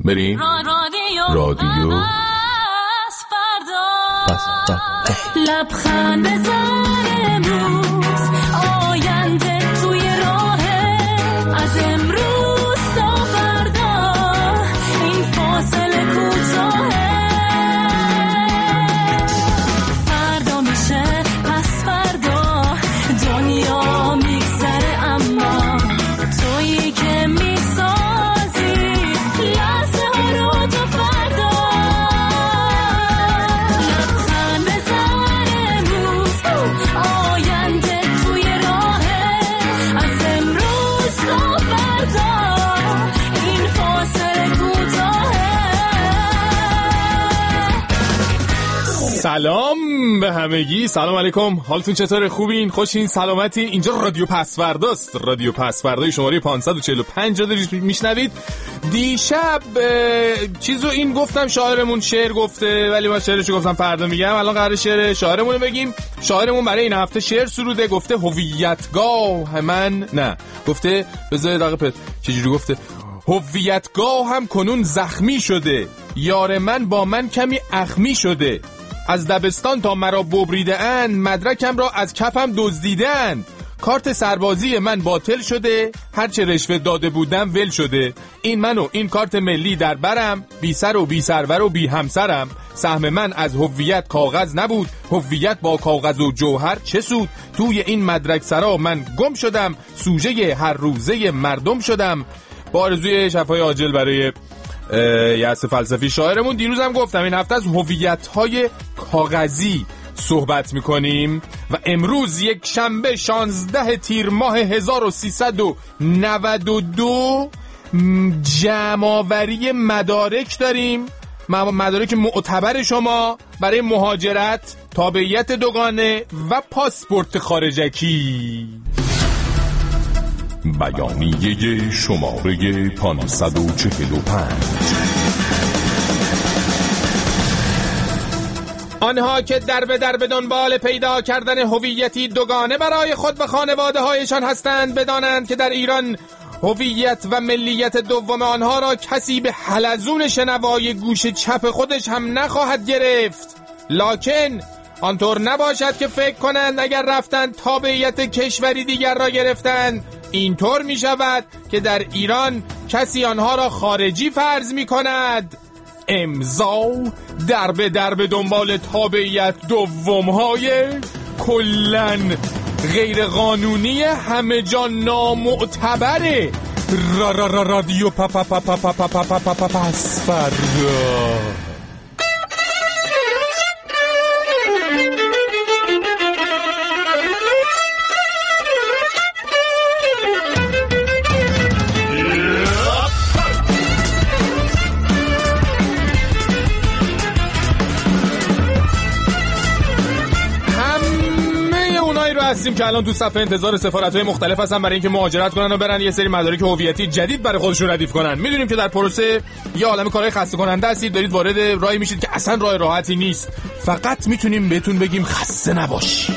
بریم رادیو لبخند بزن امروز آینده توی راهه از امروز تا فردا این فاصله کوتاهه فردا میشه پس فردا دنیا میگذره اما تویی که میسازی لحظه ها رو تا فردا لبخند بزن امروز آینده توی راهه از امروز تا فردا این فاصله کوتاهه. سلام به همگی، سلام علیکم، حالتون چطوره؟ خوبین؟ خوشین؟ سلامتین؟ اینجا رادیو پسورداست، رادیو پسوردای شماره 545 رو دارید میشنوید. دیشب چیزو این گفتم شاعرمون شعر گفته ولی من شعرشو گفتم فردا میگم. الان قراره شعر شاعرمون رو بگیم. شاعرمون برای این هفته شعر سروده، گفته هویتگاه من نه گفته بذار دقیقه چجوری گفته هویتگاه هم کنون زخمی شده، یار من با من کمی اخمی شده، از دبستان تا مرا ببریده اند، مدرکم را از کفم دزدیدند، کارت سربازی من باطل شده، هرچه رشوه داده بودم ول شده، این من و این کارت ملی در برم، بی سر و بی سرور و بی همسرم، سهم من از هویت کاغذ نبود، هویت با کاغذ و جوهر چه سود، توی این مدرک سرا من گم شدم، سوژه هر روزه مردم شدم. با آرزوی شفای عاجل برای یأس فلسفی شاعرمون. دیروز هم گفتم این هفته از هویت‌های کاغذی صحبت می‌کنیم و امروز یک شنبه 16 تیر ماه 1392 جمع‌آوری مدارک داریم، مدارک معتبر شما برای مهاجرت، تابعیت دوگانه و پاسپورت خارجکی. بیانیه شماره 545. آنها که در به دنبال پیدا کردن هویتی دوگانه برای خود و خانواده هایشان هستند بدانند که در ایران هویت و ملیت دوم آنها را کسی به حلزون شنوای گوش چپ خودش هم نخواهد گرفت. لکن آنطور نباشد که فکر کنند اگر رفتند تابعیت کشوری دیگر را گرفتند اینطور می شود که در ایران کسی آنها را خارجی فرض می کند. امضا در به دنبال تابعیت دوم های کلن غیر قانونی همه جا نامعتبره. رادیو پسوردا. هستیم که الان تو صف انتظار سفارت‌های مختلف هستن برای اینکه مهاجرت کنن و برن یه سری مدارک هویتی جدید برای خودشون ردیف کنن. میدونیم که در پروسه یه عالمه کارهای خسته کننده هستید، دارید وارد راهی میشید که اصلا راه راحتی نیست. فقط میتونیم بهتون بگیم خسته نباشید.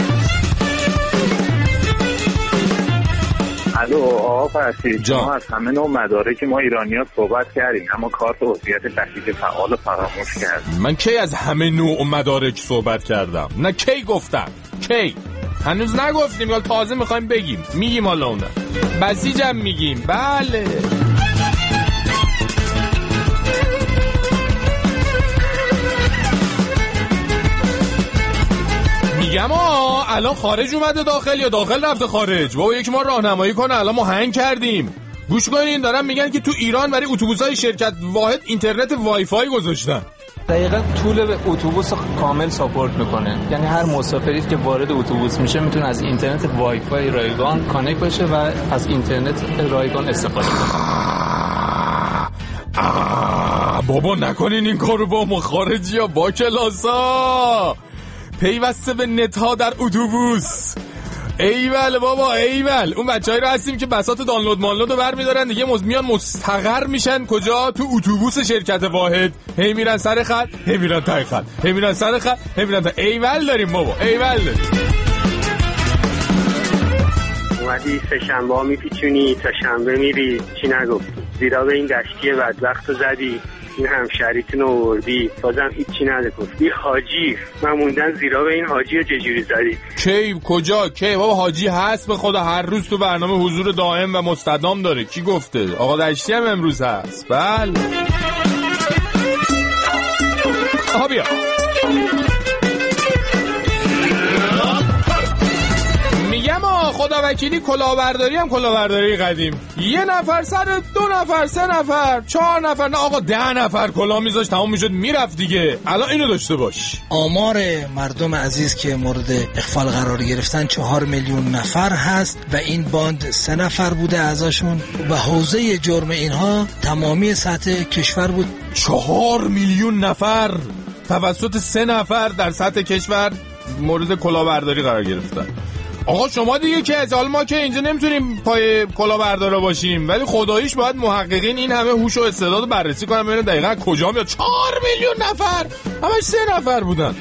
الو آقا فرشید، ما از همه نوع مدارک ما ایرانی‌ها صحبت کردیم اما کارت هویت تحقیق فعال رو فراموش کردیم. من کی از همه نوع مدارک صحبت کردم؟ نه کی گفتم؟ کی؟ هنوز نگفتیم یا تازه میخوایم بگیم؟ میگیم حالا اونم بسیجم میگیم. بله میگم الان خارج اومده داخل یا داخل رفته خارج؟ بابا یک ما راهنمایی کنه، الان ما هنگ کردیم. گوش کنین دارن میگن که تو ایران برای اتوبوس‌های شرکت واحد اینترنت وای فای گذاشتن. دقیقاً طول اتوبوس کامل ساپورت میکنه، یعنی هر مسافری که وارد اتوبوس میشه میتونه از اینترنت وای فای رایگان کانکت بشه و از اینترنت رایگان استفاده کنه. بابا نکنین این کارو با ما خارجی‌ها، با کلاسا پیوسته به نت ها در اتوبوس. ایول بابا ایول، اون بچه‌ای رو هستیم که بساط دانلود مانلود رو برمی‌دارن دیگه میان مستقر میشن کجا؟ تو اتوبوس شرکت واحد. هی میرن سر خط، هی میرن ته خط، هی میرن سر خط، هی میرن ته. ایول داریم بابا، ایول داریم. اومدی سه شنبه ها میپیچونی تا شنبه میری چی نگفتی، زیرا به این دشتی بدبخت رو زدی، این همشریتون رو آوردی بازم هیچی نگفتی. حاجی من موندن زیرا به این حاجی رو چجوری زدی؟ کی کجا کی بابا؟ حاجی هست به خدا، هر روز تو برنامه حضور دائم و مستدام داره. کی گفته؟ آقا دشتی هم امروز هست. بله آها بیا. میگم خدا وکیلی کلاهبرداری هم کلاهبرداری قدیم، یه نفر سر 2 نفر 3 نفر 4 نفر، نه آقا 10 نفر کلاه میذاشت تمام میشد میرفت دیگه. الان اینو داشته باش. آمار مردم عزیز که مورد اغفال قرار گرفتن 4 میلیون نفر هست و این باند 3 نفر بوده ازشون و حوزه جرم اینها تمامی سطح کشور بود. 4 میلیون نفر توسط 3 نفر در سطح کشور مورد کلاهبرداری قرار گرفتن. آقا شما دیگه که از حال ما که اینجا نمیتونیم پای کلاهبردارا باشیم، ولی خداییش باید محققین این همه هوش و استعداد بررسی کنن ببینن دقیقاً کجا میاد 4 میلیون نفر همش 3 نفر بودن.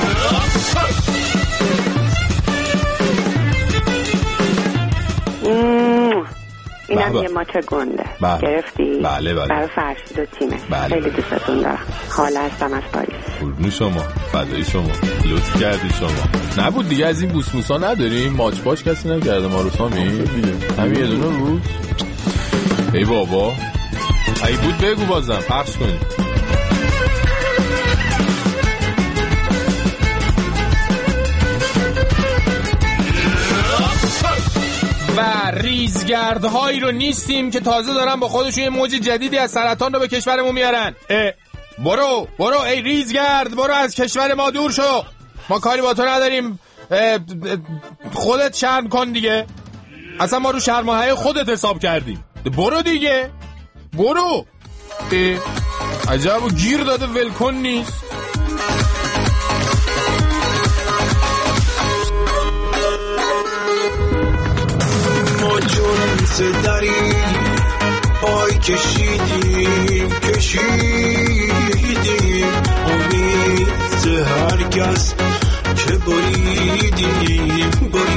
اینم یه ماچ گنده گرفتی؟ بله برای فرشید و تیمه. خیلی دوستتون دارم. خاله هستم از پاییز. قربون شما، فدای شما، لطف کردی شما. نبود دیگه از این بوسموسا نداریم؟ ماچ باش کسی نکرده ما رو سامی؟ همین یه دونه بود. ای بابا ای بود بگو بازم پخش کنیم. و ریزگردهایی رو نیستیم که تازه دارن با خودشون یه موج جدیدی از سرطان رو به کشورمون میارن. برو ای ریزگرد، برو از کشور ما دور شو، ما کاری با تو نداریم، خودت شرم کن دیگه، اصلا ما رو شرماهای خودت حساب کردیم، برو دیگه برو. عجب و گیر داده ولکن نیست. جرمت داری پای کشیدیم امید هر کس که بریدیم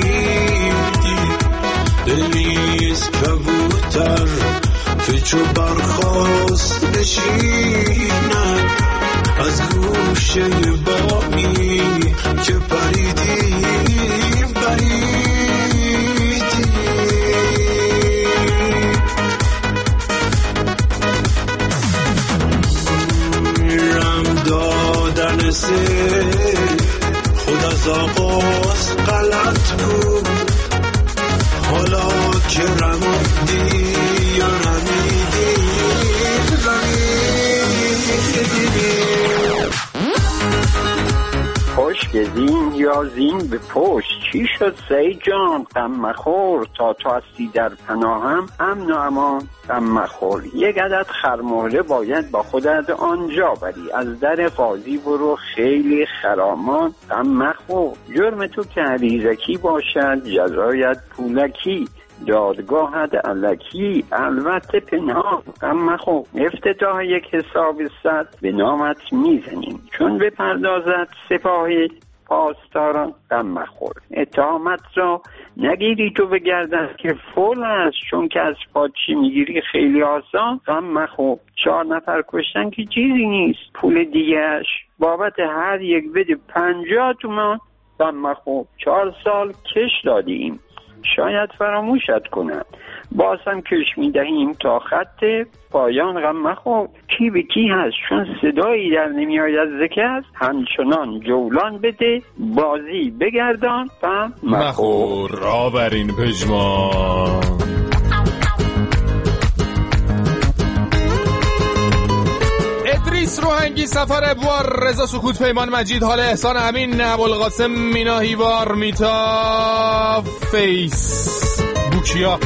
دلیز کبوتر که چو برخواست بشینن از گوشه باقی که پریدیم خود از آغاز غلط بود، حالا که رموندی یا رمیدی پشت زین یا زین به پشت، چی شد سی جان غم مخور، تا تو هستی در پناهم امن و امان غم مخور. یک عدد خرمهره باید با خودت آنجا بری، از در قاضی برو خیلی خرامان غم مخور. جرم تو که عریضکی باشد جزایت پولکی، دادگاهت الکی البته پنهان غم مخور. افتتاح یک حساب 100 به نامت میزنیم، چون بپردازد سپاهی پاسداران غم مخور. اتهامت را نگیری تو به گردن که فول است، چون که از پادچی میگیری خیلی آسان غم مخور. 4 نفر کشتن که چیزی نیست، پول دیگهش بابت هر یک بده 50 تومان غم مخور. 4 سال کش دادیم، شاید فراموشت کنند، باز هم کش میدهیم تا خط پایان غم مخور. کی به کی هست چون صدایی در نمی آید ذکر، همچنان جولان بده بازی بگردان غم مخور. آورین پژمان. ادریس روحنگی، سفر ابوار، رضا سکوت، پیمان مجید، حال احسان، امین، ابوالقاسم، مینا هیوار، میتا، فیس بوکیا.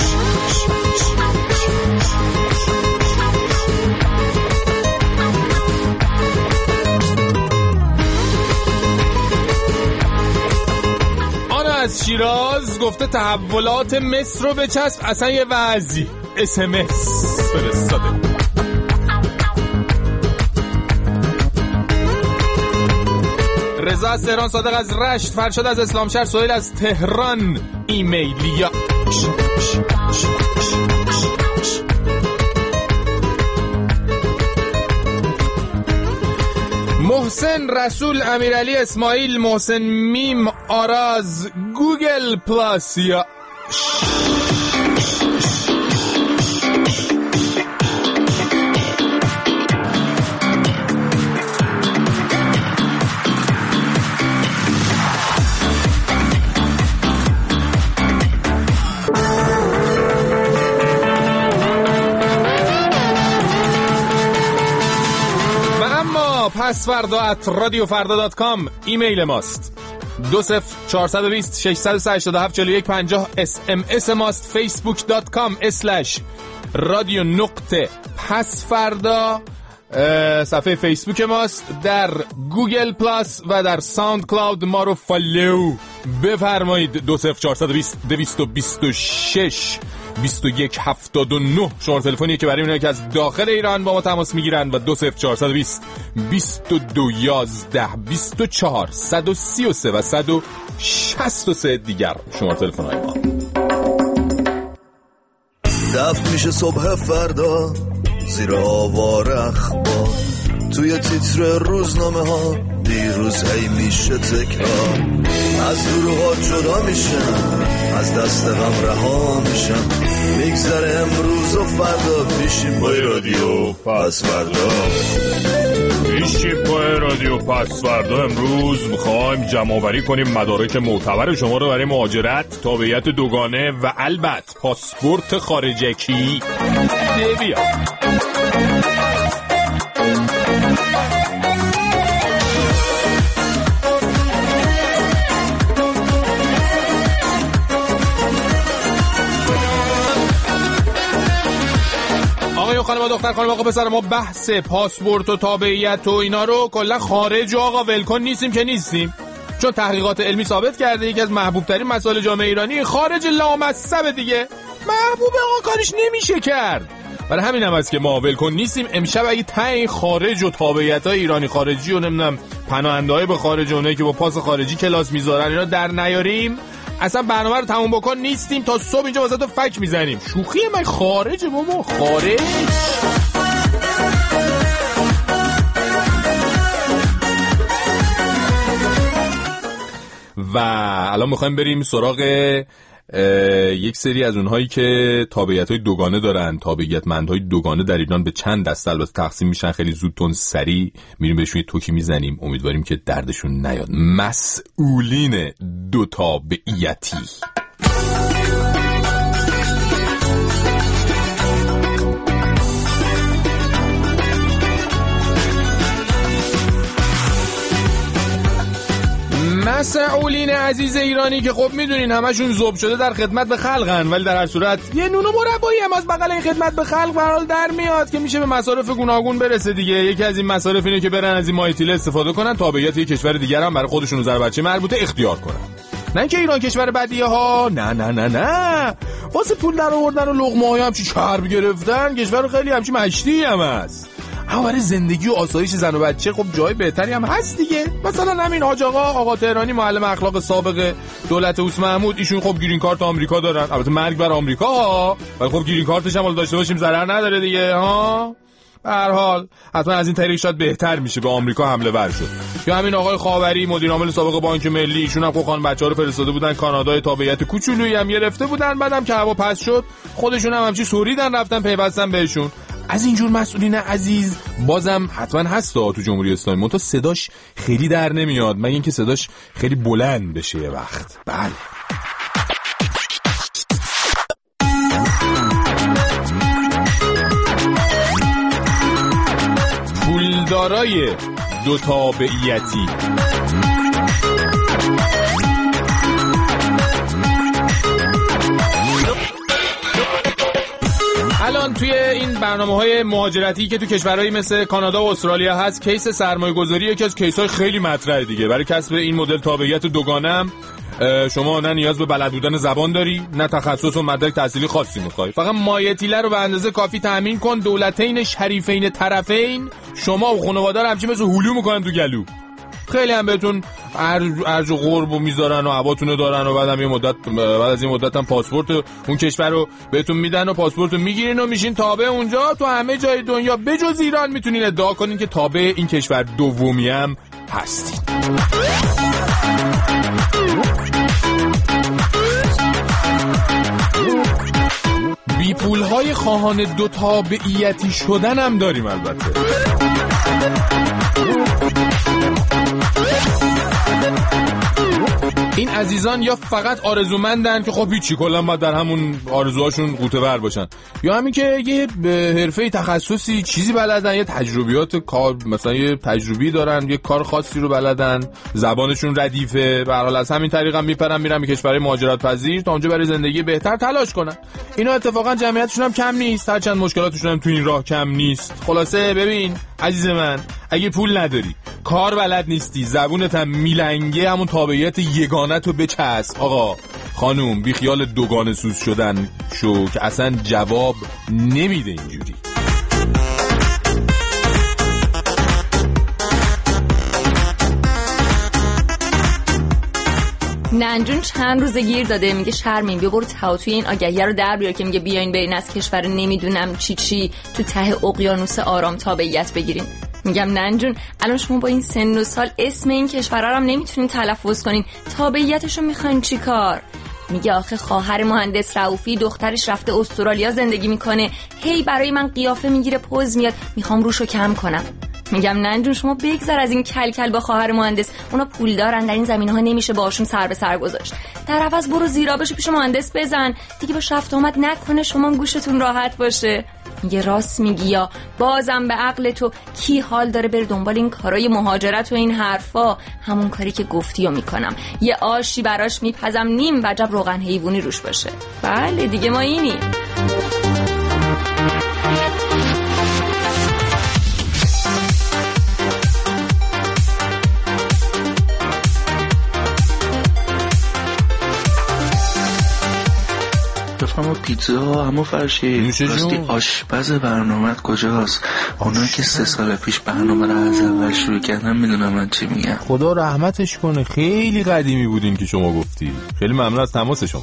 آنا از شیراز گفته تحولات مصر رو بچسب، اصلا یه وضعی SMS فرستاده. رضا از تهران، صادق از رشت، فرشاد از اسلامشهر، سهیل از تهران، ایمیلیا. محسن رسول امیرعلی اسماعیل محسن میم آراز گوگل پلاس یا پسوردا @radiofarda.com ایمیل ماست. 20420 687 4150 SMS ماست. facebook.com/radio.pasfarda صفحه فیسبوک ماست. در گوگل پلاس و در ساوند کلاود ما رو فالو بفرمایید. 20420 226 2179 شماره تلفنیه که برای اونایی که از داخل ایران با ما تماس میگیرن و 20420 2211 24 133 و 163 دیگر شماره تلفن‌های ما. دفع میشه صبح فردا زیر آوار اخبار، توی تیتر روزنامه ها دیروز هی میشه تکرار، از دروغا جدا میشم، از دست غم رها میشم، میگذره امروز و فردا پیشیم با رادیو پسوردا. پیشیم با رادیو پسوردا امروز میخوایم جمع‌آوری کنیم مدارک معتبر شما رو برای مهاجرت، تابعیت دوگانه و البته پاسپورت خارجکی. بیا خانم دختر خانم آقا پسر، ما بحث پاسپورت و تابعیت و اینا رو کلا خارج آقا ولکن نیستیم که نیستیم، چون تحقیقات علمی ثابت کرده یکی از محبوب ترین مسائل جامعه ایرانی خارج لامصب دیگه. محبوب آقا کارش نمیشه کرد. برای همین هم است که ما ولکن نیستیم. امشب اگه تای خارج و تابعیت‌های ایرانی خارجی و نمیدونم پناهنده‌های به خارج، اونایی که با پاس خارجی کلاس میذارن، اینا در نیاریم، اصلا برنامه رو تموم بکن نیستیم تا صبح اینجا واسه تو فک میزنیم. شوخیه من خارج بابا، خارج. و الان میخوایم بریم سراغ یک سری از اونهایی که تابعیت‌های دوگانه دارن. تابعیتمندهای دوگانه در ایران به چند دسته البته تقسیم میشن. خیلی زودتون سریع میریم بهشون یه توکی میزنیم، امیدواریم که دردشون نیاد. مسئولین دو تابعیتی. مسئولین عزیز ایرانی که خب میدونین همشون ذوب شده در خدمت به خلقن، ولی در هر صورت یه نون و مربایی هم از بغل این خدمت به خلق به حال در میاد که میشه به مصارف گوناگون برسه دیگه. یکی از این مصارف اینه که برن از این مایتیله استفاده کنن، تابعیت یک کشور دیگر هم برای خودشون و زر بچه مربوطه اختیار کنن. نه اینکه ایران کشور بدیه ها، نه نه نه نه، واسه پول در آوردن و لقمه‌های همچی چرب گرفتن کشور خیلی همچی مشتی هم هست. اما برای زندگی و آسایش زن و بچه خب جای بهتری هم هست دیگه. مثلا همین حاج آقا تهرانی، معلم اخلاق سابق دولت اوس محمود، ایشون خب گرین کارت آمریکا دارن. البته مرگ بر آمریکا ها، ولی خب گرین کارتش هم داشته باشیم ضرر نداره دیگه ها. به هر حال حتما از این طریق شاید بهتر میشه به آمریکا حمله ور شد. یا همین آقای خاوری، مدیر عامل سابق بانک ملی، ایشون هم خان بچه‌ها رو فرستاده بودن کانادا، تابعیت کوچولویی هم گرفته بودن، بعدم که هوا پس شد خودشون هم همچی سوریدن رفتن پیوستن بهشون. از اینجور مسئولین عزیز بازم حتما هست تو جمهوری اسلامی، منتها صداش خیلی در نمیاد، مگه اینکه صداش خیلی بلند بشه یه وقت. بله پولدارای دو تابعیتی. الان توی این برنامه‌های مهاجرتی که تو کشورهایی مثل کانادا و استرالیا هست، کیس سرمایه‌گذاری یکی از کیس‌های خیلی مطرحه دیگه. برای کسب این مدل تابعیت دوگانه هم شما نه نیاز به بلد بودن زبان داری، نه تخصص و مدرک تحصیلی خاصی می‌خوای. فقط مایتیله رو به اندازه کافی تامین کن، دولتین شریفین طرفین شما و خانواده رو همچین مثل هلو می‌کنن تو گلو. خیلی هم بهتون ارج و قربو میذارن و هواتونو دارن و بعد از این مدت هم پاسپورت اون کشور رو بهتون میدن و پاسپورت رو میگیرین و میشین تابع اونجا. تو همه جای دنیا بجز ایران میتونین ادعا کنین که تابع این کشور دومی هم هستین. بی پولهای خواهان دو تابعیتی شدن هم داریم البته. این عزیزان یا فقط آرزومندن که خب هیچی کلا باید در همون آرزوهاشون قوطه ور باشن، یا همین که یه حرفه تخصصی چیزی بلدن، یه تجربیات کار مثلا یه تجربی دارن، یه کار خاصی رو بلدن، زبانشون ردیفه، به هر حال از همین طریق هم میپرن میرن به کشورهای مهاجرت پذیر تا اونجا برای زندگی بهتر تلاش کنن. اینا اتفاقا جمعیتشون هم کم نیست، هرچند مشکلاتشون هم تو این راه کم نیست. خلاصه ببین عزیز من، اگه پول نداری، کار بلد نیستی، زبونت هم میلنگه، همون تابعیت یگانت رو بچسب. آقا خانوم بی خیال دوگانه سوز شدن شو که اصلا جواب نمیده اینجوری. ننجون چند روز گیر داده، میگه شرمین بیا برو توی این آگهی رو در بیار که میگه بیاین برین از کشور نمیدونم چی تو ته اقیانوس آرام تابعیت بگیرین. میگم ننجون الان شما با این سن و سال اسم این کشورها رو هم نمیتونین تلفظ کنین، تابعیتشو میخواین چی کار؟ میگه آخه خواهر مهندس رؤوفی دخترش رفته استرالیا زندگی میکنه، هی برای من قیافه میگیره پوز میاد، میخوام روشو کم کنم. میگم ننجون شما بگذر از این کلکل با خواهر مهندس، اونا پول دارن، در این زمینه‌ها نمیشه باشون سر به سر گذاشت. در عوض برو زیرآبشو پیش مهندس بزن دیگه، با رفت آمد نکنه شما گوشتون راحت باشه. میگه راست میگی، یا بازم به عقل تو کی حال داره بره دنبال این کارای مهاجرت و این حرفا؟ همون کاری که گفتیو میکنم، یه آشی براش میپزم نیم وجب روغن حیوانی روش باشه. بله دیگه ما اینیم. اما پیتزا اما فرشی راستی آشپز برنامه‌ت کجاست؟ اونا که 3 سال پیش برنامه رو از اول شروع کردن میدونم من چی میگم. خدا رحمتش کنه، خیلی قدیمی بودین که شما گفتی. خیلی ممنون از تماس شما.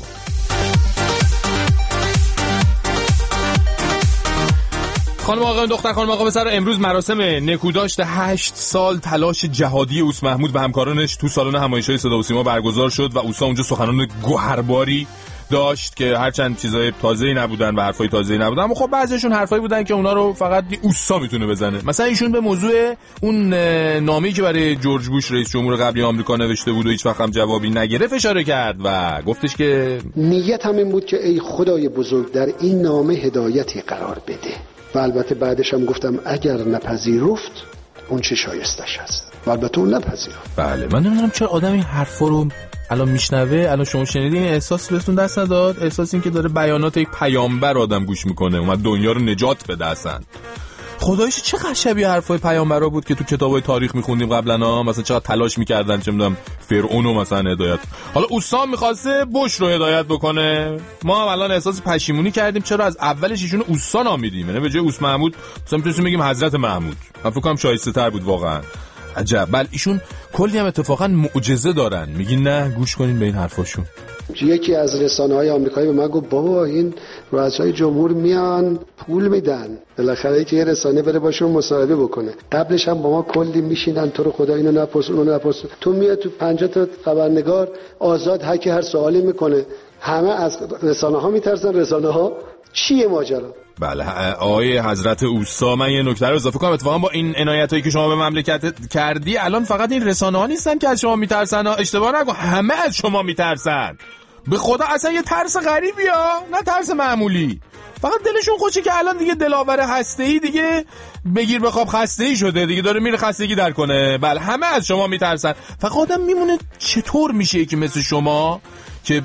خانم آقایان، دختر خانم آقا پسر، امروز مراسم نکوداشت 8 سال تلاش جهادی اوس محمود و همکارانش تو سالن همایش‌های صدا و سیما برگزار شد و اوسا اونجا سخنان گوهرباری داشت که هرچند چیزای تازه‌ای نبودن و حرفای تازه‌ای نبودن، اما خب بعضیشون حرفایی بودن که اونا رو فقط اوسا میتونه بزنه. مثلا ایشون به موضوع اون نامه‌ای که برای جورج بوش رئیس جمهور قبلی آمریکا نوشته بود و هیچ وقت هم جوابی نگرفت اشاره کرد و گفتش که نیتم این بود که ای خدای بزرگ در این نامه هدایتی قرار بده، و البته بعدش هم گفتم اگر نپذیرفت اون چه شایستش هست، و البته اون نپذیرفت. بله من نمیدونم چرا آدم این حرفا رو الان میشنوه. الان شما شنیدین این احساس بهتون دست نداد؟ احساس این که داره بیانات یک پیامبر آدم گوش میکنه، اومد دنیا رو نجات بده. اصلا خدایش چقدر شبیه حرفای پیامبرا بود که تو کتابای تاریخ میخوندیم قبلا، مثلا چقدر تلاش میکردن چه میدونم فرعونو مثلا هدایت. حالا اوسام میخواسته بوش رو هدایت بکنه، ما هم الان احساس پشیمونی کردیم چرا از اولش ایشونو اوسا نامیدیم، یعنی به جای اوس محمود مثلا میتونیم بگیم حضرت محمود. من فکر کنم شایسته تر بود واقعا. عجب. بله ایشون کلی هم اتفاقا معجزه دارن. میگین نه گوش کنین به این حرفاشون. یکی از رسانه‌های آمریکایی به من گفت بابا این رؤسای جمهور میان پول میدن، بالاخره که یه رسانه بره باشون مصاحبه بکنه. قبلش هم با ما کلی میشینن تو رو خدا اینو نپرس اونو نپرس، تو میاد تو 50 تا خبرنگار آزاد هر سوالی میکنه، همه از رسانه‌ها میترسن. رسانه‌ها چیه ماجرا؟ بله آقای حضرت اوسا، من یه نکته رو اضافه کنم. اتفاقا با این عنایتایی که شما به مملکت کردی الان فقط این رسانه‌ها نیستن که از شما میترسن، اشتباه نکن، همه از شما میترسن. به خدا اصلا یه ترس غریبی ها، نه ترس معمولی. فقط دلشون خوشه که الان دیگه دلاور هسته‌ای دیگه بگیر بخواب خسته‌ای شده دیگه، داره میره خستگی در کنه. بله همه از شما میترسن. فقط آدم میمونه چطور میشه که مثل شما که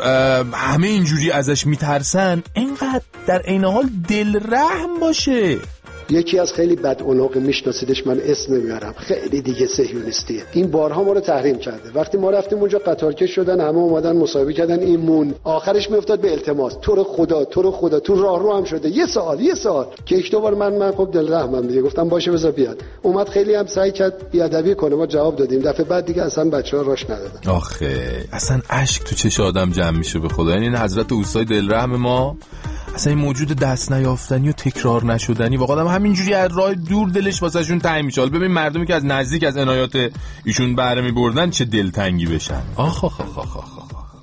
همه اینجوری ازش میترسن اینقدر در عین حال دل رحم باشه. یکی از خیلی بدعنق میشناسیدش، من اسم نمیارم، خیلی دیگه صهیونیستیه. این بارها ما رو تحریم کرده. وقتی ما رفتیم اونجا قطارکش شدن، همه اومدن مصاحبه کردن، این مون آخرش میافتاد به التماس، تو رو خدا تو راهرو هم شده، یه سال که یک دو بار من خب دل رحمم دیگه گفتم باشه بذار بیاد. اومد خیلی هم سعی کرد بیادبی کنه، ما جواب دادیم. دفعه بعد دیگه اصلا بچه‌ها راش ندادن. آخه اصلا اشک تو چش آدم جمع میشه به خدا. یعنی این حضرت اوستای دلرحم ما اصلا این موجود دست نیافتنی و تکرار نشدنی واقعا هم همینجوری از راه دور دلش واسهشون تنگ میشه. حالا ببین مردمی که از نزدیک از عنایات ایشون بهره میبردن چه دلتنگی بشن. آخ آخ آخ آخ آخ.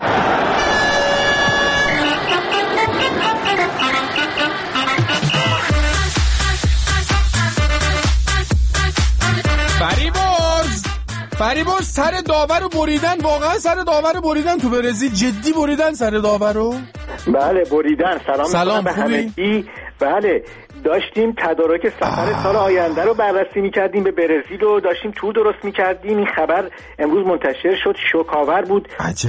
فریبرز سر داور رو بریدن، واقعا سر داور رو بریدن تو برزیل، جدی بریدن سر داور رو؟ بله بریدن. سلام به همگی. بله داشتیم تدارک سفر سال آینده رو بررسی می‌کردیم به برزیل و داشتیم تور درست می‌کردیم. این خبر امروز منتشر شد، شوک‌آور بود.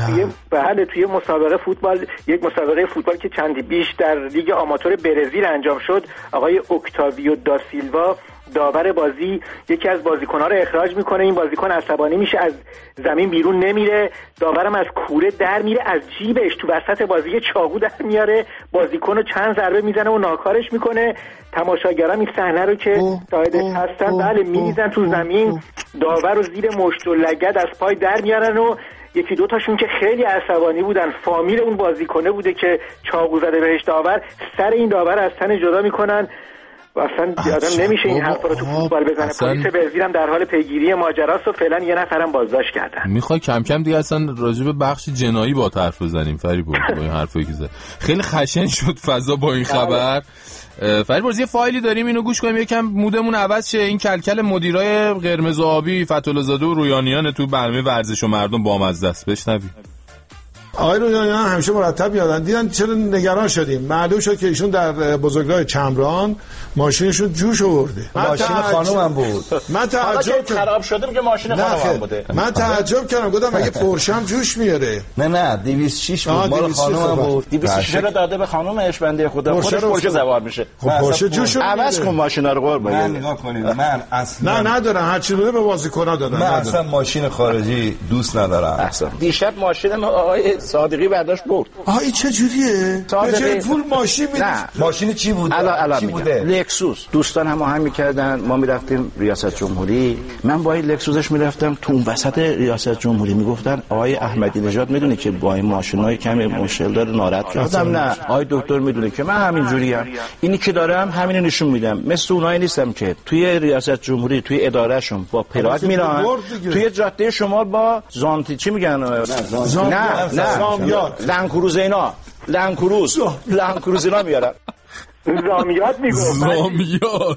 توی مسابقه فوتبال، یک مسابقه فوتبال که چندی بیش در لیگ آماتور برزیل انجام شد، آقای اوکتاویو دا سیلوا داور بازی یکی از بازیکن‌ها رو اخراج میکنه. این بازیکن عصبانی میشه، از زمین بیرون نمیره، داورم از کوره در میره، از جیبش تو وسط بازی چاقو در میاره، بازیکن رو چند ضربه میزنه و ناکارش میکنه. تماشاگران این صحنه رو که شاهدش هستن بله میریزن تو زمین، داور رو زیر مشت و لگد از پای در میارن و یکی دو تاشون که خیلی عصبانی بودن، فامیل اون بازیکنه بوده که چاقو زده بهش داور، سر این داور از تن جدا میکنن. اصلا آدم نمیشه این حرفا رو تو فوتبال بزنه. پلیس برزیل هم در حال پیگیری ماجراست و فعلا یه نفرم بازداشت کردن. میخوای کم کم دیگه اصلا راجع به بخش جنایی با حرف بزنیم فریبرز با این حرفایی که زد. خیلی خشن شد فضا با این خبر. فریبرز یه فایلی داریم اینو گوش کنیم یکم مودمون عوض شه. این کلکل مدیرای قرمز و آبی فتح‌الله زاده و رویانیان تو برنامه ورزش و مردم بامزه است. بشنوید. آقای رویانیان همیشه مرتب یادن دیدن چرا نگران شدیم. معلوم شد که ایشون در بزرگراه چمران ماشینشون جوش آورده. ماشین خانومم بود. من تعجب کردم خراب شده میگه ماشین خانومم بوده. من تعجب کردم گفتم مگه پرشم جوش میاره؟ نه 206 بود مال خانومم بود. 206 رو داده به خانومش بنده خدا. خودش پرشه سوار میشه. خب پرشه جوش عوض کن ماشینا رو قربون. من نگاه کنید من اصلا نه ندارم هر چی بوده به بازیکن‌ها دادم. من اصلا ماشین خارجی دوست ندارم. اصلا دیشب ماشین آقای صادقی برداشت برد. این چه جوریه؟ چه پول ماشین میده؟ ماشین چی بوده؟ چی بوده؟ لکسوس. دوستان هم می‌کردن ما می‌رفتیم ریاست جمهوری. من با این لکسوسش می‌رفتم تو وسط ریاست جمهوری میگفتن آقای احمدی نژاد میدونه که با این ماشینای کمی مشکل داره ناراحت شدم. نه آقای دکتر میدونه که من همین جوریم. اینی که دارم همینو نشون میدم. مثل اونایی نیستم که توی ریاست جمهوری توی ادارهشون با پرات میرن توی جاده شمال با زانتی چی میگن؟ نه لنکروز اینا لنکروز اینا میارن. زامیات میگفت. زامیات.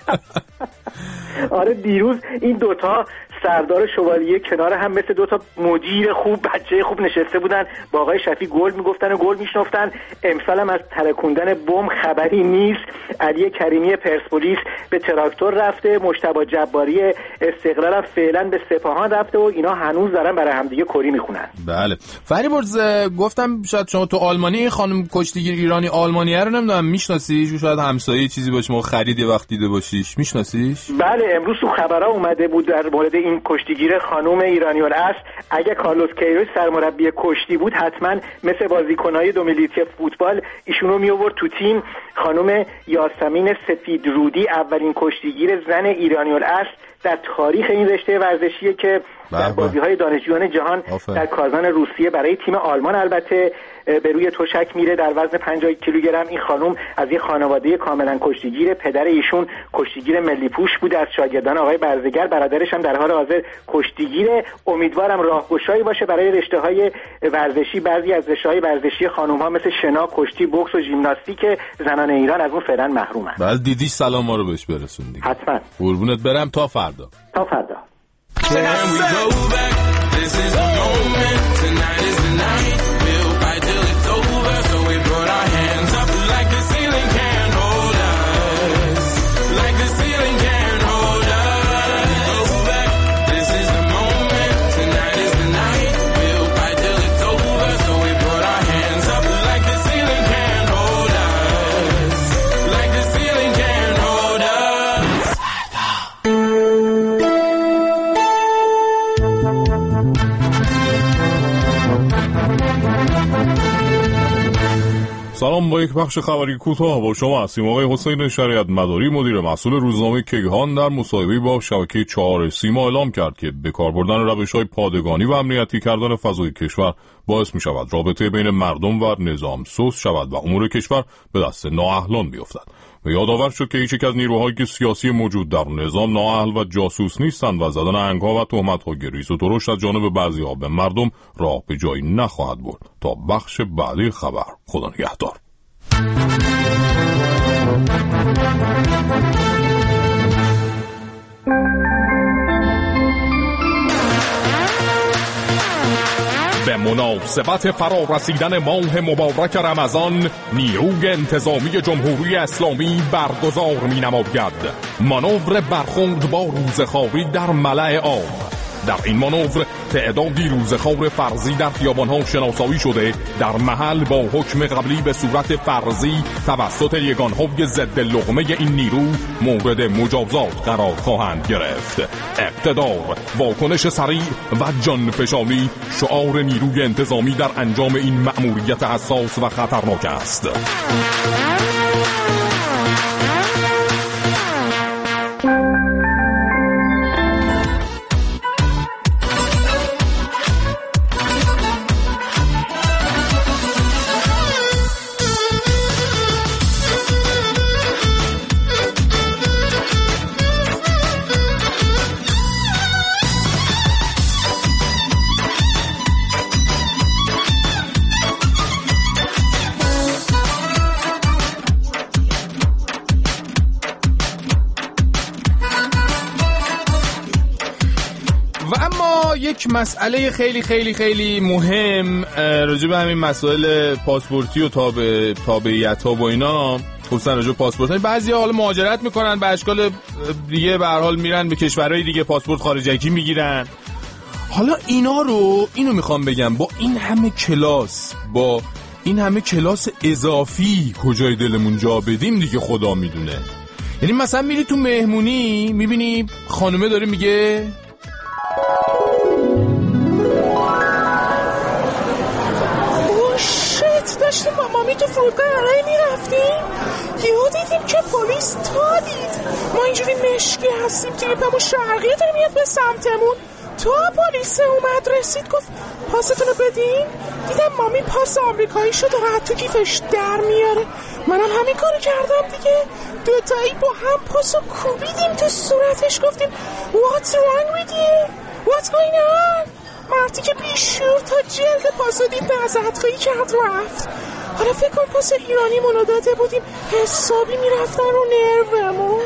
آره دیروز این دوتا سردار شوالیه کنار هم مثل دوتا مدیر خوب بچه خوب نشسته بودن با آقای شفیع گل میگفتن و گل میشنفتن. امسال هم از ترکوندن بم خبری نیست. علی کریمی پرسپولیس به تراکتور رفته، مجتبی جباری استقلال هم فعلا به سپاهان رفته و اینا هنوز دارن برای همدیگه کری میخونن. بله فریبرز گفتم شاید شما تو آلمانی این خانم کشتیگیر ایرانی آلمانیه رو نمیدونم میشناسیش؟ شاید همسایه چیزی باشه ما خرید یه وقت دیده باشیش. میشناسیش؟ بله امروز تو خبرها اومده بود در مورد این کشتیگیر خانم ایرانی الاصل. اگه کارلوس کیروش سرمربی کشتی بود حتما مثل بازیکنای دو ملیتی فوتبال ایشونو می آورد تو تیم. خانم یاسمین سفید رودی اولین کشتیگیر زن ایرانی الاصل در تاریخ این رشته ورزشیه که در بازی‌های دانشجویان جهان در کازان روسیه برای تیم آلمان البته به روی تشک میره در وزن 50 کیلوگرم. این خانم از یه خانواده کاملا کشتیگیر، پدر ایشون کشتیگیر ملی پوش بوده از شاگردان آقای برزگر، برادرش هم در حال حاضر کشتیگیره. امیدوارم راهگشایی باشه برای رشته‌های ورزشی. بعضی از رشته‌های ورزشی خانم‌ها مثل شنا، کشتی، بوکس و ژیمناستیک زنان ایران از اون فعلا محرومن. بعد دیدیش سلام ما رو بهش برسون دیگه. حتما. قربونت برم تا فردا. تا فردا. سلام، با یک بخش خبری کوتاه با شما هستیم. آقای حسین شریعت مداری مدیر مسئول روزنامه کیهان در مصاحبه‌ای با شبکه 4 سیما اعلام کرد که به کار بردن روش‌های پادگانی و امنیتی کردن فضای کشور باعث می‌شود رابطه بین مردم و نظام سست شود و امور کشور به دست نااهلان بیفتد. و یادآور شد که هیچ یک از نیروهای سیاسی موجود در نظام نااهل و جاسوس نیستند و زدن انگ‌ها و تهمت‌ها گریز و درشت از جانب بعضی‌ها به مردم راه به جایی نخواهد برد. تا بخش بعدی خبر، خدا نگهدار. به مناسبت فرا رسیدن ماه مبارک رمضان، نیروی انتظامی جمهوری اسلامی برگزار می‌نماید مانور برخورد با روزخواری در ملأ عام. در این مانور تعدادی روزخوار فرضی در خیابان‌ها شناسایی شده در محل با حکم قبلی به صورت فرضی توسط یگان‌های ضد لقمه این نیرو مورد مجازات قرار خواهند گرفت. اقتدار، واکنش سریع و جانفشانی شعار نیروی انتظامی در انجام این مأموریت حساس و خطرناک است. یک مسئله خیلی خیلی خیلی مهم راجع به همین مسائل پاسپورتی و تابعیت‌ها و اینا، خصوصا راجع به پاسپورت، بعضی‌ها حالا مهاجرت میکنن به اشکال دیگه، به هر حال میرن به کشورهای دیگه پاسپورت خارجی میگیرن. حالا اینو میخوام بگم، با این همه کلاس اضافی کجای دلمون جا بدیم دیگه خدا میدونه. یعنی مثلا میری تو مهمونی میبینی خانومه داره میگه داشتیم با مامی تو فرودگاه ارائه میرفتیم، یهو دیدیم که پلیس تا دید ما اینجوری مشکی هستیم، تریپمون شرقیه داره میاد به سمتمون. تا پلیس اومد رسید گفت پاستونو بدین، دیدم مامی پاس آمریکایی شد و راحت تو کیفش در میاره. منم همین کارو کردم دیگه، دوتایی با هم پاسو کوبیدیم تو صورتش، گفتیم What's wrong with you? What's going on? مردی که بیشور تا جلد پاسو دید نزدخواهی کرد رفت. حالا فکر کن پاس ایرانی منو داده بودیم حسابی میرفتن رو نرومون.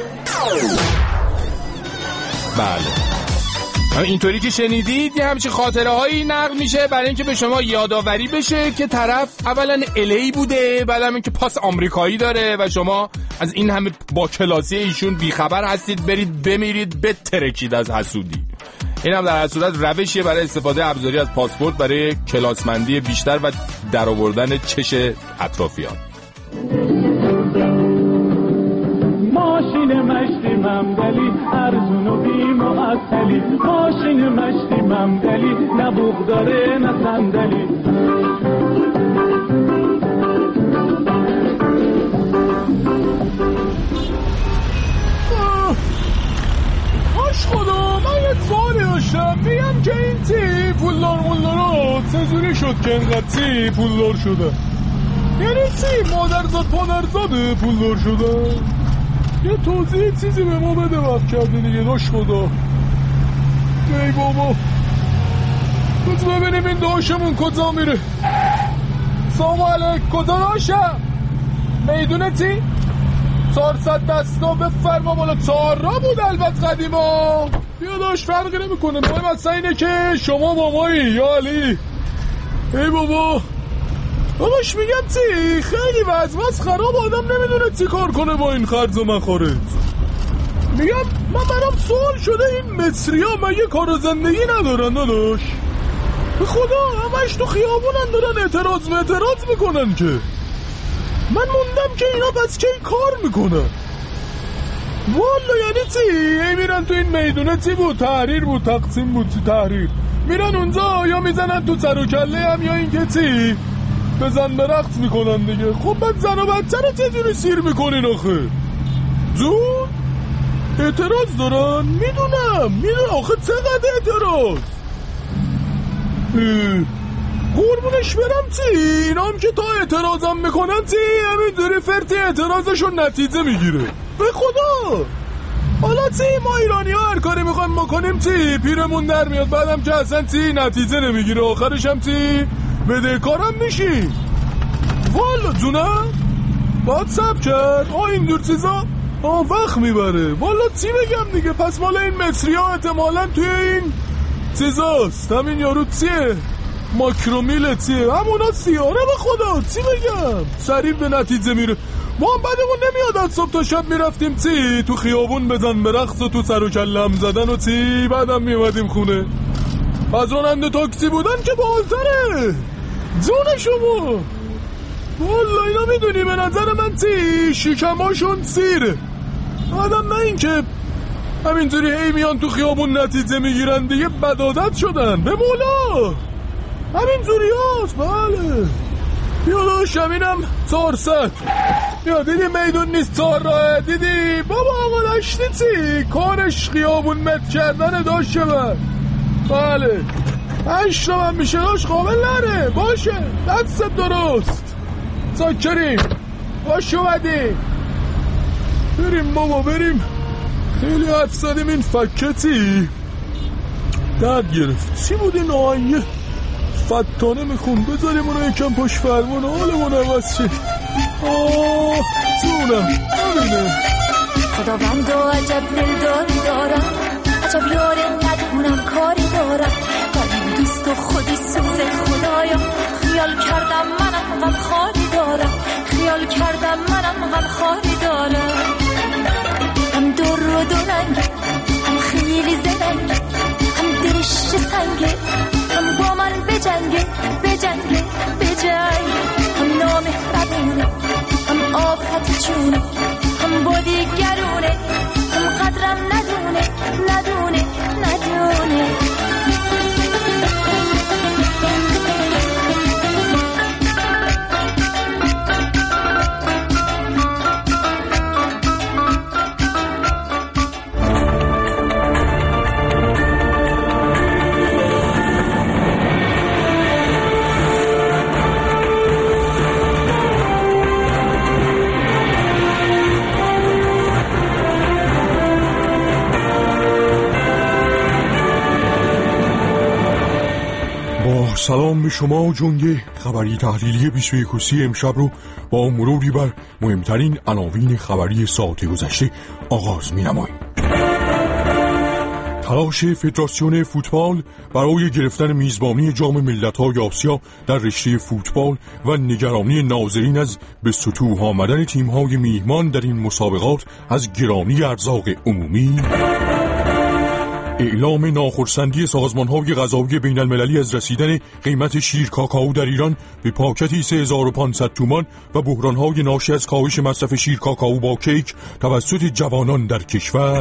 بله، اینطوری که شنیدید یه همچین خاطره هایی نقل میشه برای اینکه به شما یادآوری بشه که طرف اولا الی بوده، بعدم اینکه پاس آمریکایی داره و شما از این همه با کلاسی ایشون بیخبر هستید، برید بمیرید بترکید از حسودی. این هم در هر صورت روشیه برای استفاده ابزاری از پاسپورت برای کلاسمندی بیشتر و درآوردن چش اطرافیان. ماشین مشتی ممدلی ارزون و بی‌معطلی، ماشین مشتی ممدلی نه بوق داره نه صندلی. خدا من یه سوالی داشتم، میگم که این تی پولدار چجوری شد که اینقدر پولدار شده؟ یعنی تی مادرزاد پادرزاده پولدار شده؟ یه توضیح چیزی به ما بده وقت کردی دیگه داشت خدا. ای بابا کجا ببینیم این داشمون کجا میره. سلام علیک، کجا داشم؟ میدونه تی؟ 400 دستا بفرما بالا، 4 را بود البته قدیما. بیا داشت فرقی نمی کنه، مهم اصلا اینه که شما با مایی یا علی. ای بابا باباش میگم تی خیلی وضعیت خراب، آدم نمیدونه چی کار کنه با این خرج و مخارج. میگم من برام سوال شده این مصری ها مگه کار زندگی ندارن داداش؟ به خدا همش تو خیابونن دارن اعتراض میکنن که من موندم که اینا پس کی کار میکنن؟ والا یعنی چی؟ میرن تو این میدونه چی بود؟ تحریر بود، تقسیم بود، تحریر میرن اونجا یا میزنن تو سر و کله هم یا این که چی؟ بزن به رقص میکنن دیگه. خب بعد زن و بچه رو چجوری سیر میکنین آخه؟ جون اعتراض دارن؟ میدونم آخه چقدر اعتراض. قربونش برم چی؟ اینا هم که تا اعتراضم میکنن چی؟ همینطوری فرتی اعتراضشون نتیجه میگیره. به خدا حالا چی؟ ما ایرانی ها هر کاری میخوایم بکنیم چی؟ پیرمون در میاد، بعدم که اصلا چی نتیجه نمیگیره، آخرش هم چی؟ بدهکارم میشی. والا جونم باید سب کرد. اینجور چیزا وقت میبره. والا چی بگم دیگه؟ پس مال این مصری ها احتمالا توی این چیزاست. همین یارو چیه؟ ماکرومیل چیه؟ همونا سیاره. به خدا چی بگم؟ سریع به نتیجه میره. ما هم بعدمون نمیاد از صبح تا شب میرفتیم چی؟ تو خیابون بزن به رقص و تو سر و کلم زدن و چی؟ بعدم میومدیم خونه. از راننده تاکسی بودن که بالتره. جون شما والا اینا میدونی به نظر من چی؟ شکماشون سیره. آدم نه این که همینطوری هی میان تو خیابون نتیجه میگیرن دیگه، بدعادت شدن. به مولا همینجوری هست. بله یالا شمینم 400. یا دیدی میدون نیست 4 راه. دیدی بابا آقا داشتی چی؟ کارش خیابون مت کردن داشت شد. بله 8 من میشه داشت قابل نره. باشه دست درست ساکریم. باش اومدی بریم بابا بریم. خیلی حد زدیم این فکتی درد گرفت. چی بود این آهنگه؟ فتانه میخون. بذاریم اونو یکم پشت فرمون حالمون عوض شه. جونم همینه. خداوند و عجب دلداری دارم، عجب یاره ندونم کاری دارم. قریب دوست و خودی سوز خدایا. خیال کردم منم غم خاری دارم، خیال کردم منم غم خاری دارم. هم دور و دورنگ، هم خیلی زرنگ، هم درشت سنگه، هم با من بجنگه بجنگه بجنگ. هم نامهربونه، هم آفت چونه، هم با دیگرونه، هم قدرم ندونه ندونه ندونه. سلام به شما. جنگ خبری تحلیلی 21 امشب رو با مروری بر مهمترین عناوین خبری ساعت گذشته آغاز می‌نماییم. تلاش فدراسیون فوتبال برای گرفتن میزبانی جام ملت‌های آسیا در رشته فوتبال و نگرانی ناظرین از به سطوح آمدن تیم‌های میهمان در این مسابقات از گرانی ارزاق عمومی، اعلام ناخرسندی سازمان‌های غذایی بین‌المللی از رسیدن قیمت شیر کاکائو در ایران به پاکتی 3500 تومان و بحران‌های ناشی از کاهش مصرف شیر کاکائو با کیک توسط جوانان در کشور،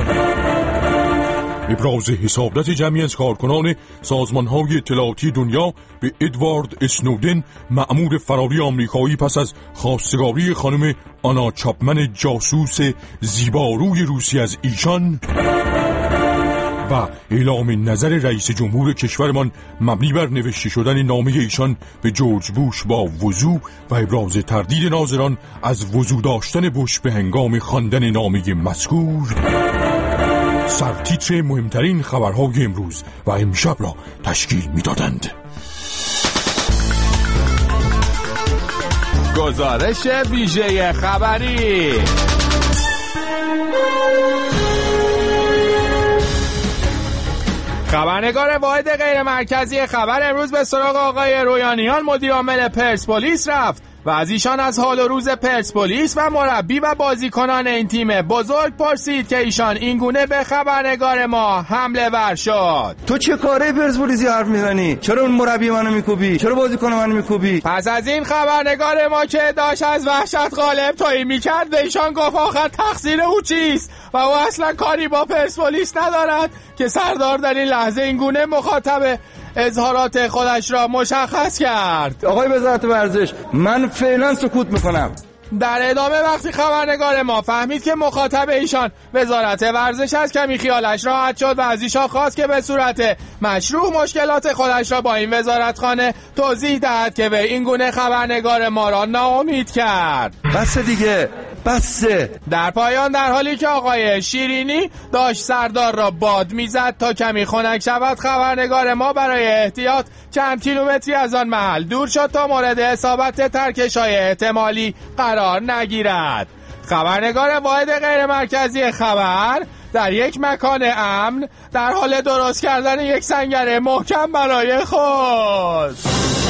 ابراز حسادت جمعی از کارکنان سازمان‌های اطلاعاتی دنیا به ادوارد اسنودن، مأمور فراری آمریکایی پس از خواستگاری خانم آنا چاپمن جاسوس زیباروی روسی از ایشان، و اعلام نظر رئیس جمهور کشورمان مبنی بر نوشته شدن نامه ایشان به جورج بوش با وضو و ابراز تردید ناظران از وضو داشتن بوش به هنگام خواندن نامه مذکور، سرتیتر مهمترین خبرهای امروز و امشب را تشکیل می‌دادند. گزارش ویژه خبری. خبرنگار واحد غیر مرکزی خبر امروز به سراغ آقای رویانیان مدیر عامل پرسپولیس رفت و از ایشان از حال و روز پرسپولیس و مربی و بازیکنان این تیم بزرگ پرسید که ایشان اینگونه به خبرنگار ما حمله ور شد. تو چه کاره پرسپولیسی حرف میزنی؟ چرا اون مربی منو میکوبی؟ چرا بازیکن منو میکوبی؟ پس از این خبرنگار ما که داشت از وحشت غالب تویی میکرد به ایشان گفت آخر تقصیر او چیست و او اصلا کاری با پرسپولیس ندارد که سردار در این لحظه اینگونه مخاطب اظهارات خودش را مشخص کرد. آقای وزارت ورزش، من فعلا سکوت میکنم. در ادامه وقتی خبرنگار ما فهمید که مخاطب ایشان وزارت ورزش است، کمی خیالش راحت شد و از ایشان خواست که به صورت مشروع مشکلات خودش را با این وزارتخانه توضیح دهد که به این گونه خبرنگار ما را ناامید کرد. بس دیگه، بسه. در پایان در حالی که آقای شیرینی داشت سردار را باد میزد تا کمی خنک شود، خبرنگار ما برای احتیاط چند کیلومتری از آن محل دور شد تا مورد اصابت ترکش‌های احتمالی قرار نگیرد. خبرنگار واحد غیر مرکزی خبر در یک مکان امن در حال درست کردن یک سنگر محکم برای خود.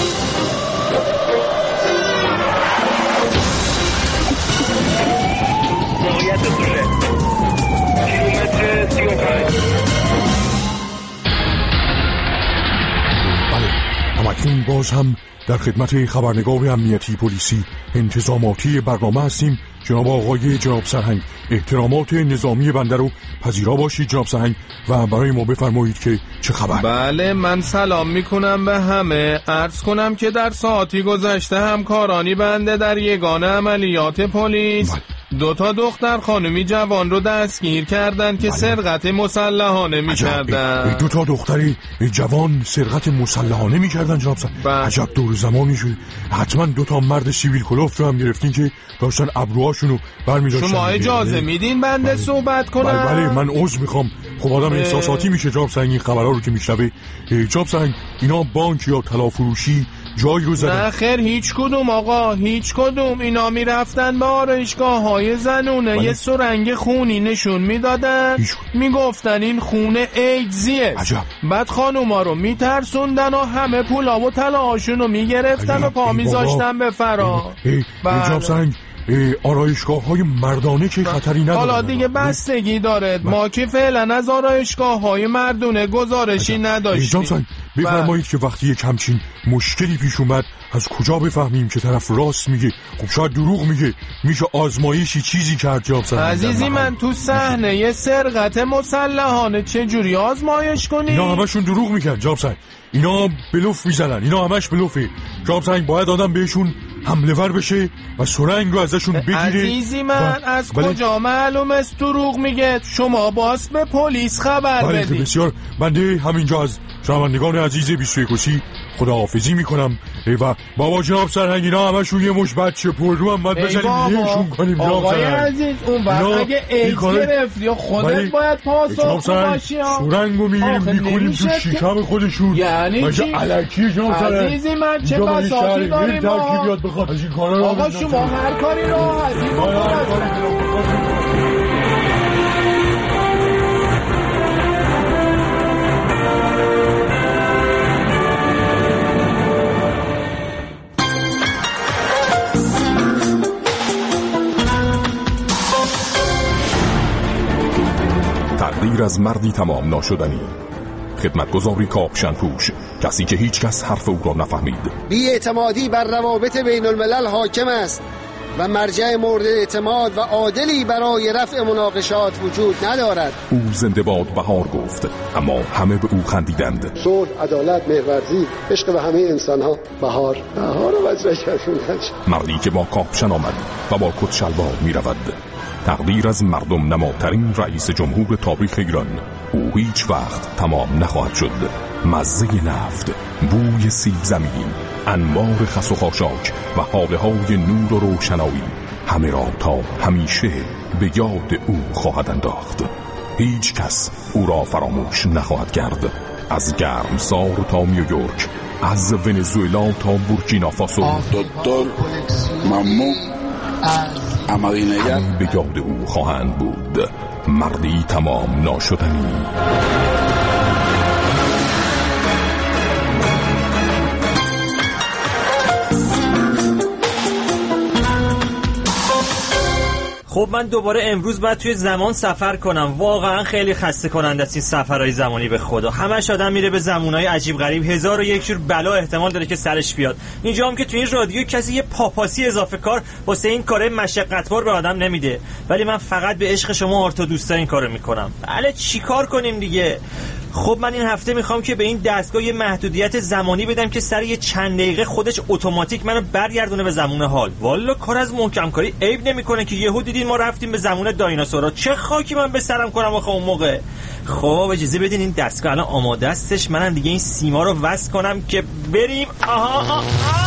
همکنون باز هم در خدمت خبرنگار امنیتی پلیسی انتظاماتی برنامه هستیم. جناب آقای جناب سرهنگ، احترامات نظامی بنده رو پذیرا باشید جناب سرهنگ و برای ما بفرمایید که چه خبر. بله، من سلام میکنم به همه. عرض کنم که در ساعتی گذشته همکارانی بنده در یگان عملیات پلیس 2 دختر خانمی جوان رو دستگیر کردن که سرقت مسلحانه می‌کردن. 2 دختری جوان سرقت مسلحانه می‌کردن جناب سرهنگ. عجب دور زمانی شد. حتما 2 مرد سیویل کلفت رو هم گرفتین که داشتن ابروهاشونو برمی‌داشتن. شما اجازه میدین بنده صحبت کنم؟ بله من عذر میخوام. خب آدم احساساتی میشه جناب سرهنگ این خبرها رو که میشنوه. جناب سرهنگ، اینا بانک یا طلافروشی جایی رو زدن؟ نه خیر، هیچ کدوم آقا، هیچ کدوم. اینا میرفتن به آرایشگاه‌های زنونه، یه سرنگ خونی نشون میدادن، میگفتن این خونه ایدزیه. بعد خانوما رو میترسوندن و همه پولا و طلاهاشون رو میگرفتن و پا میذاشتن به فرار. جناب سرهنگ، آرایشگاه‌های مردانه که خطری نداره. حالا دیگه بستگی داره. ما که فعلا از آرایشگاه‌های مردونه گزارشی نداشتیم. جناب سرهنگ بفرمایید که وقتی یک همچین مشکلی پیش اومد از کجا بفهمیم که طرف راست میگه؟ خب شاید دروغ میگه. میشه آزمایشی چیزی کرد جناب سرهنگ؟ عزیزی من، تو صحنه یه سرقت مسلحانه چه جوری آزمایش کنی؟ اینا همشون دروغ میگن جناب سرهنگ. اینا بلوف میزنن. اینا همش بلوفه. جناب سرهنگ باید آدم بهشون حمله ور بشه و سرنگ رو ازشون بگیره. عزیزی من، از کجا معلوم است دروغ میگه؟ شما باز به پلیس خبر بدید. بسیار. بنده همینجا از شنوندگان عزیز 21 خداحافظی میکنم و بابا جناب سرهنگ اینا همشون یه مش بچه پررو هم باید بزنیم یهشون کنیم. آقای عزیز، اون وقت اگه ایدز گرفت یا خودت باید پاسخ باشی. سرنگو میگیریم میکنیم تو شکم خودشون. یعنی چی؟ علکی جناب سرهنگ. عزیزی من، چه بساطی داریم ما؟ آقا شما هر کاری رو عزیز تقدیر از مردی تمام ناشدنی. خدمتگزاری کاپشنپوش، کسی که هیچ کس حرف او را نفهمید. بی‌اعتمادی بر روابط بین الملل حاکم است و مرجع مورد اعتماد و عادلی برای رفع مناقشات وجود ندارد. او زنده باد بهار گفت، اما همه به او خندیدند. صلح، عدالت، مهرورزی، عشق به همه انسان‌ها. بهار رو وجهشون. مردی که با کاپشن آمد و با کت شلوار می‌رود. تقدیر از مردم نماترین رئیس جمهور تاریخ ایران. او هیچ وقت تمام نخواهد شد. مزه نفت، بوی سیب زمین، انبار خس و خاشاک و حاله های نور و روشنایی، همه را تا همیشه به یاد او خواهد انداخت. هیچ کس او را فراموش نخواهد کرد. از گرمسار تا نیویورک، از ونزوئلا تا بورکینافاسو، دکتر ممو همه به یاد او خواهند بود. مردی تمام ناشدنی. خب من دوباره امروز باید توی زمان سفر کنم. واقعا خیلی خسته کننده است این سفرهای زمانی، به خدا. همش آدم میره به زمانهای عجیب غریب، 1001 جور بلا احتمال داره که سرش بیاد. اینجا هم که توی این رادیو کسی یه پاپاسی اضافه کار واسه این کاره مشقتبار به آدم نمیده، ولی من فقط به عشق شما ارتودوستا این کارو میکنم. بله چیکار کنیم دیگه. خب من این هفته میخوام که به این دستگاه یه محدودیت زمانی بدم که سر یه چند دقیقه خودش اتوماتیک منو برگردونه به زمان حال. والا کار از محکم کاری عیب نمیکنه که یهو دیدین ما رفتیم به زمان دایناسورا. چه خاکی من به سرم کنم آخه اون موقع. خب اجازه بدین این دستگاه الان آماده استش، منم دیگه این سیما رو وصل کنم که بریم. آها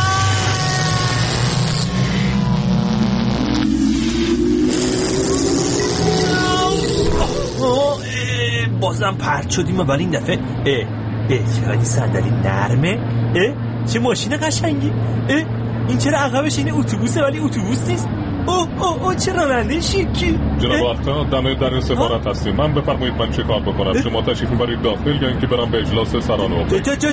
بازم پرت شدیم ولی این دفعه چرا این صندلی نرمه؟ چه ماشین قشنگی. این چرا عقبش این اتوبوسه ولی اتوبوس نیست. اوه چه راننده شیکی. جناب وقتا دم در سفارت هستیم. من بفرمایید من چه کار بکنم؟ شما تشریف برید داخل یا اینکه برام به اجلاس سرانه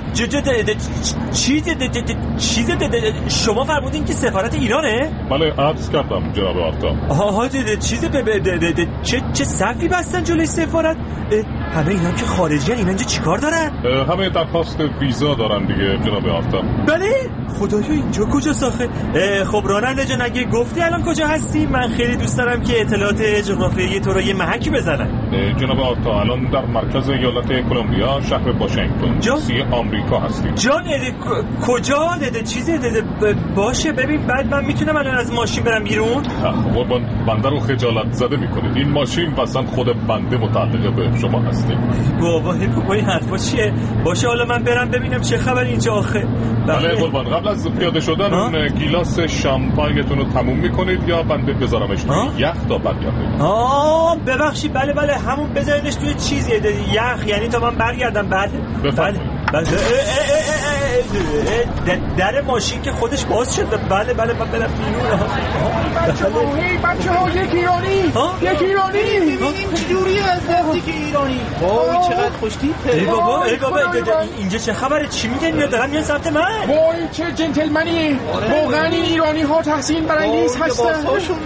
چیز شما فرمودین که سفارت ایرانه؟ بله عرض کردم جناب وقتا. چیز چه صفی بستن جلوی سفارت؟ همه اینا که خارجیان اینا اینجا چیکار دارن؟ همه درخواست ویزا دارن دیگه جناب وقتا. بله خدایا اینجا کجاست آخه؟ خب راننده جان اگه گفتی الان کجا هستی؟ من خیلی دوست دارم که اطلاعات جغرافیایی تو رو یه محکی بزنن. جناب آرتا الان در مرکز ایالت کلمبیا شهر واشنگتن سی آمریکا هستیم. جان کجا چیزی باشه ببین بعد من میتونم الان از ماشین برم بیرون؟ قربان بنده رو خجالت زده میکنید. این ماشین اصلا خود بنده متعلق به شما هستیم. بابا این حرفا چیه؟ باشه حالا من برم ببینم چه خبر اینجا آخه. بله قربان قبل از پیاده شدن اون گیلاس شامپاینتون رو تموم میکنید یا بنده بذارمش توی یخ تا برگردید؟ ببخشید بله همون بذاریدش توی چیزی یخ یعنی تا من برگردم. بله در ماشین که خودش باز شد. بله من برم بیرون. بچه ها یک ایرانی ببینیم چجوریه از دستی که ایرانی. وای چقدر خوشتیپه. بابا اینجا چه خبره؟ چی میگن؟ یا دارن میان سمت من؟ وای چه جنتلمنی. واقعا این ایرانی ها تحسین برانگیز هستن. لباساشون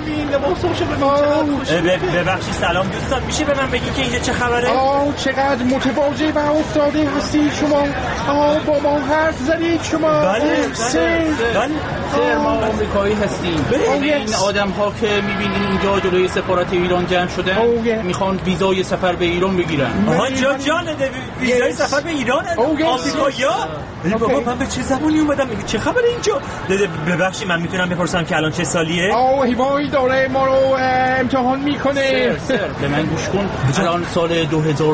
ببخشید سلام دوستان میشه به من بگی که اینجا چه خبره؟ چقدر متواضع و افتاده هستی شما. با ما حرف زدید شما. بله سر ما آمریکایی هستیم. این آدم ها که میبینین اینجا جلوی سفارت ایران جمع شدن میخوان ویزای سفر به ایران بگیرن. جان ویزای سفر به ایران آمریکایی‌ها. بابا من به چه زمانی اومدم؟ میگه چه خبره اینجا؟ ببخشید من میتونم بپرسم که الان چه سالیه؟ هیوای داره ما رو امتحان میکنه. سر به من گوش کن. الان سال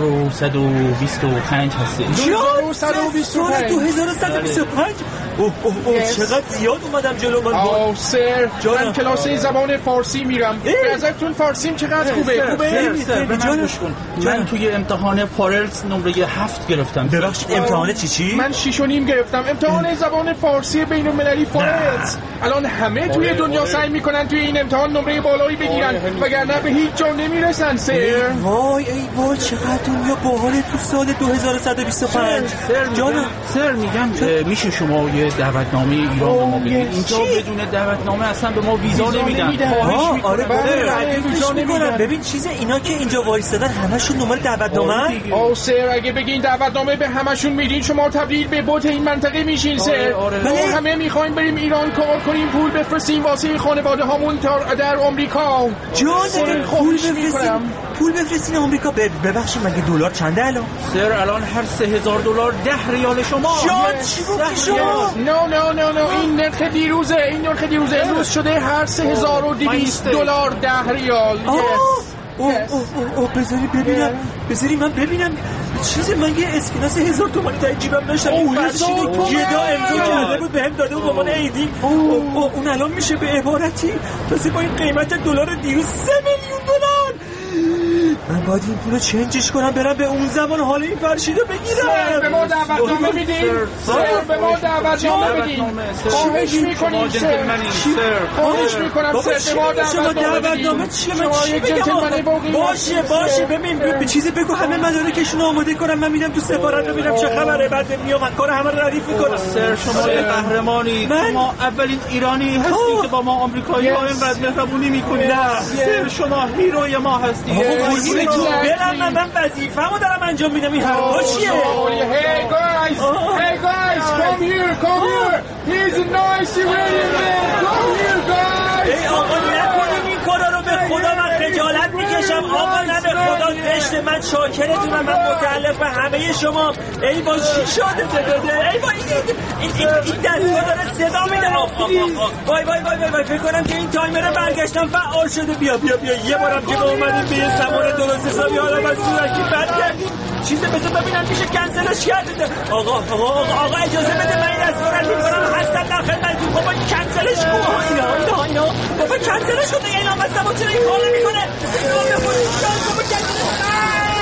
2125 هسته. 2125 چقدر زیاد اومدم جلو من. سر من کلاس زبان فارسی میرم. به ازتون فارسیم چقدر خوبه. سر به من گوش کن. من توی امتحان فارلز نمره 7 گرفتم. ببخشید امتحان چی؟ من 6.5 گرفتم. امتحان زبان فارسی بین المللی فارلز. الان همه توی دنیا سعی میکنن توی این امتحان نمره بالایی بگیرن وگرنه به هیچ جا نمیرسن. سر وای چقدر دنیا باحاله تو سال 2125. سر میگم میشه شما یه دعوتنامه ایران به ما بدید؟ اینجا بدون دعوتنامه اصلا به ما ویزا نمیدن. آره ویزا نمیدن. ببین چیز اینا که اینجا وایسادن همشون نمره دعوتنامه. سر اگه بگین دعوتنامه به همشون میدین شما تبدیل به بوت این منطقه میشین. سر ما همه میخوایم بریم ایران کار کنیم پول بفرستیم واسه خانواده هامون در آمریکا. جان پول بفرستین آمریکا. ببخشید مگه دلار چنده الان؟ سر الان هر $3000 10 ریال شما. جان چی گفتی شما؟ نه این نرخ دیروزه. امروز شده هر $3200 10 ریال. بذاری من ببینم چیزی. من یه اسکناس 1000 تومانی تا جیبم داشتم. این فرشید گدا امضا کرده بود بهم داده بود به عنوان ایدی. اون الان میشه به عبارتی تازه با این قیمت دلار دیروز $3 میلیون. من باید این پولو چنجش کنم برم به اون زمان حال این فرشیدو بگیرم. به ما دعوتنامه میدین؟ به ما دعوتنامه بدین. خواهش میکنیم سر. خواهش میکنم سر به ما دعوتنامه چیه؟ من چی بگم؟ باشه ببین چیزی بگو همه مدارکشون آماده کنم. من میرم تو سفارت ببینم چه خبره بعد میام کار همه رو ردیف میکنم. سر شما یه قهرمانی. شما اولین ایرانی هستی که با ما آمریکایی‌ها اینقدر مهربونی میکنید. سر شما هیروی ما هستی. برم من وظیفه‌مو دارم انجام میدم. این حرفا چیه؟ Hey guys, come here. He's a nice Iranian man. Come here guys. ای آقا نکنیم این کارا رو به خدا من خجالت میکشم. آقا نه به خدا ایران رشته من شاکرتونم، من متعلق به همه شما. ای با چی شده بده؟ ای با این دستگاه داره صدا میده. وای وای وای وای فکر کنم که این تایمر برگشتم فعال شده. بیا یه بارم که با اومدیم به یه زمان درست حسابی حالا من سورکی بد کردیم چیزه بذار ببینم میشه کنسلش کرده. آقا اجازه بده من این دستگاه رو میکنم هستم در خدمتتون. بابا کنسلش کن. اینا بابا کنسلش کن. اعلام از زمان چرا این کار نمیکنه؟ بابا کنسلش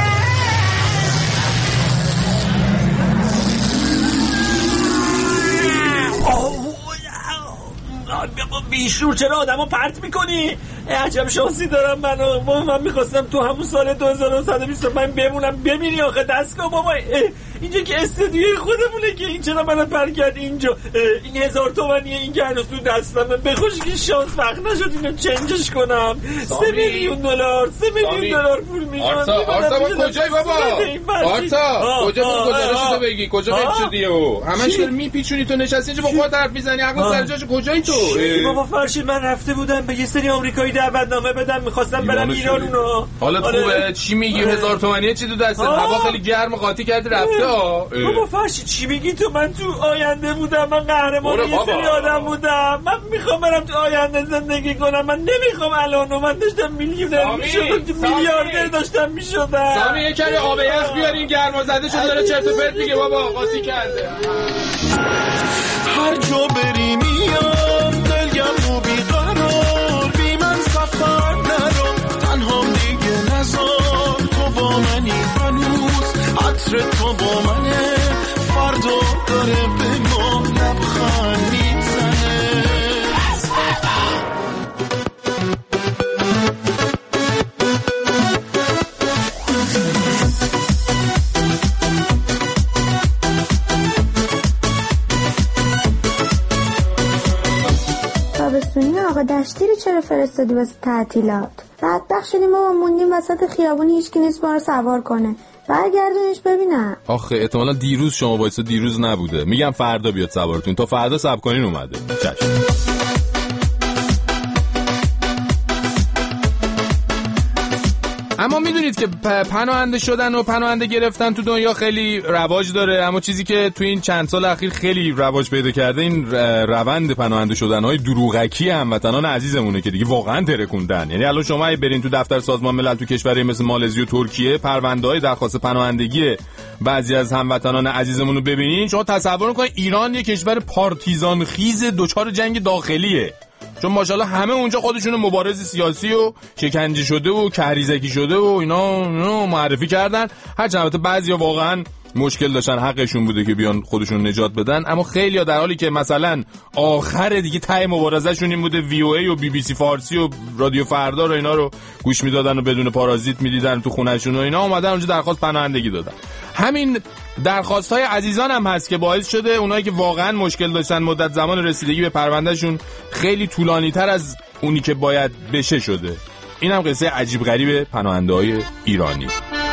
بیشور چرا آدمو پرت میکنی؟ عجب شانسی دارم من میخواستم تو همون سال 2125 بمونم ببینی آخه دستگاه. بابا اینجا که استودیوی خودمونه که این چرا منو پر کرد اینجا. این 1000 تومانیه این که هنوز تو دستم بخوش که شانس وقت نشد اینو چنجش کنم. 3 میلیون دلار پول میشون. آرتا کجایی بابا؟ آرتا کجا شده بگی کجا بهت شدی و همش داری میپیچونی تو نشستی اینجا با خودت حرف میزنی عقل سر جاش. کجایی تو؟ بابا فرشید من رفته بودم به یه سری آمریکایی دعوتنامه بدم می‌خواستم برم ایران اونو. حالت خوبه؟ چی میگی 1000 تومانیه چی تو دستت؟ هوا خیلی گرم قاطی کردی رفته. بابا فرشید چی میگی تو؟ من تو آینده بودم، من قهرمان یه سری آدم بودم. من میخوام برم تو آینده زندگی کنم. من نمیخوام الان من داشتم میلیونر میشدم، میلیاردر داشتم میشدم. سامی یه کمی آب یخ بیارین گرما زده شده داره چرت و پرت میگه بابا قاطی کرده. هر جا بری میام دلگم و بیقرار بی من سفر نرو تنها دیگه نزار. تو با منی هنوز عطر تو با منه فردا داره به ما لبخند میزنه. آقا دشتی رو چرا فرستادی واسه تعطیلات؟ بدبخت شدیم ما موندیم وسط خیابون هیچکی نیست ما رو سوار کنه. برگردونش ببینم. آخه احتمالاً دیروز شما وایسا دیروز نبوده. میگم فردا بیاد سوارتون تا فردا صبر کنین اومده. چشم. اما میدونید که پناهنده شدن و پناهنده گرفتن تو دنیا خیلی رواج داره، اما چیزی که تو این چند سال اخیر خیلی رواج پیدا کرده این روند پناهنده شدن‌های دروغکی هموطنان عزیزمونه که دیگه واقعا ترکوندن. یعنی الان شما اگه برین تو دفتر سازمان ملل تو کشورهای مثل مالزی و ترکیه پرونده‌های درخواست پناهندگی بعضی از هموطنان عزیزمون رو ببینین، شما تصور کنید ایران یه کشور پارتیزان خیز دچار جنگ داخلیه. چون ماشاءالله همه اونجا خودشونو مبارز سیاسی و شکنجه شده و کهریزکی شده و اینا معرفی کردن. هرچند البته بعضیا واقعا مشکل داشتن حقشون بوده که بیان خودشون نجات بدن، اما خیلیا در حالی که مثلا آخر دیگه ته مبارزه‌شون این بوده VOA و BBC فارسی و رادیو فردا رو اینا رو گوش میدادن و بدون پارازیت میدیدن تو خونه‌شون و اینا، اومدن اونجا درخواست پناهندگی دادن. همین درخواست‌های عزیزان هم هست که باعث شده اونایی که واقعا مشکل داشتن مدت زمان رسیدگی به پروندهشون خیلی طولانی‌تر از اونی که باید بشه شده. این هم قصه عجیب غریب پناهنده‌های ایرانی.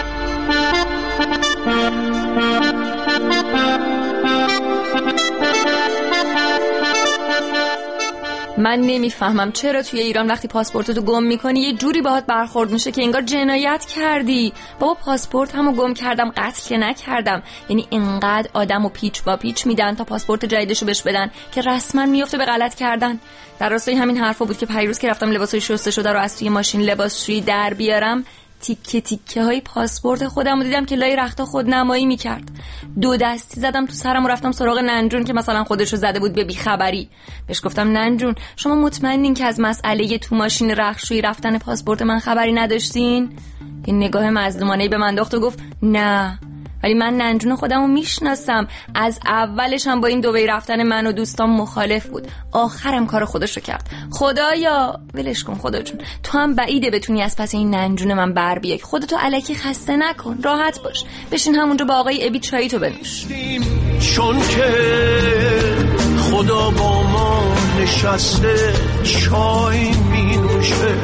من نمیفهمم چرا توی ایران وقتی پاسپورتتو گم میکنی یه جوری باهات برخورد میشه که انگار جنایت کردی. بابا پاسپورتمو گم کردم، قتل که نکردم. یعنی اینقدر آدمو پیچ با پیچ میدن تا پاسپورت جدیدشو بهش بدن که رسما میفته به غلط کردن. در راستای همین حرفا بود که پیروز که رفتم لباسای شسته شده رو از توی ماشین لباسشویی در بیارم، تیکه تیکه های پاسپورت خودم رو دیدم که لای رختا خودنمایی میکرد. 2 دستی زدم تو سرم و رفتم سراغ ننجون که مثلا خودشو زده بود به بیخبری. بهش گفتم ننجون شما مطمئنین که از مسئله تو ماشین رخشویی رفتن پاسپورت من خبری نداشتین؟ این نگاه مظلومانه‌ای به من انداخت و گفت نه، ولی من ننجون خودمو میشناسم، از اولش هم با این دبی رفتن من و دوستام مخالف بود، آخرم کار خودش رو کرد. خدایا ولش کن خدا جون، تو هم بعیده بتونی از پس این ننجون من بر بیای. خودتو الکی خسته نکن، راحت باش، بشین همونجا با آقای ابی چایی تو بنوش. چون که خدا با ما نشسته چای می نوشه،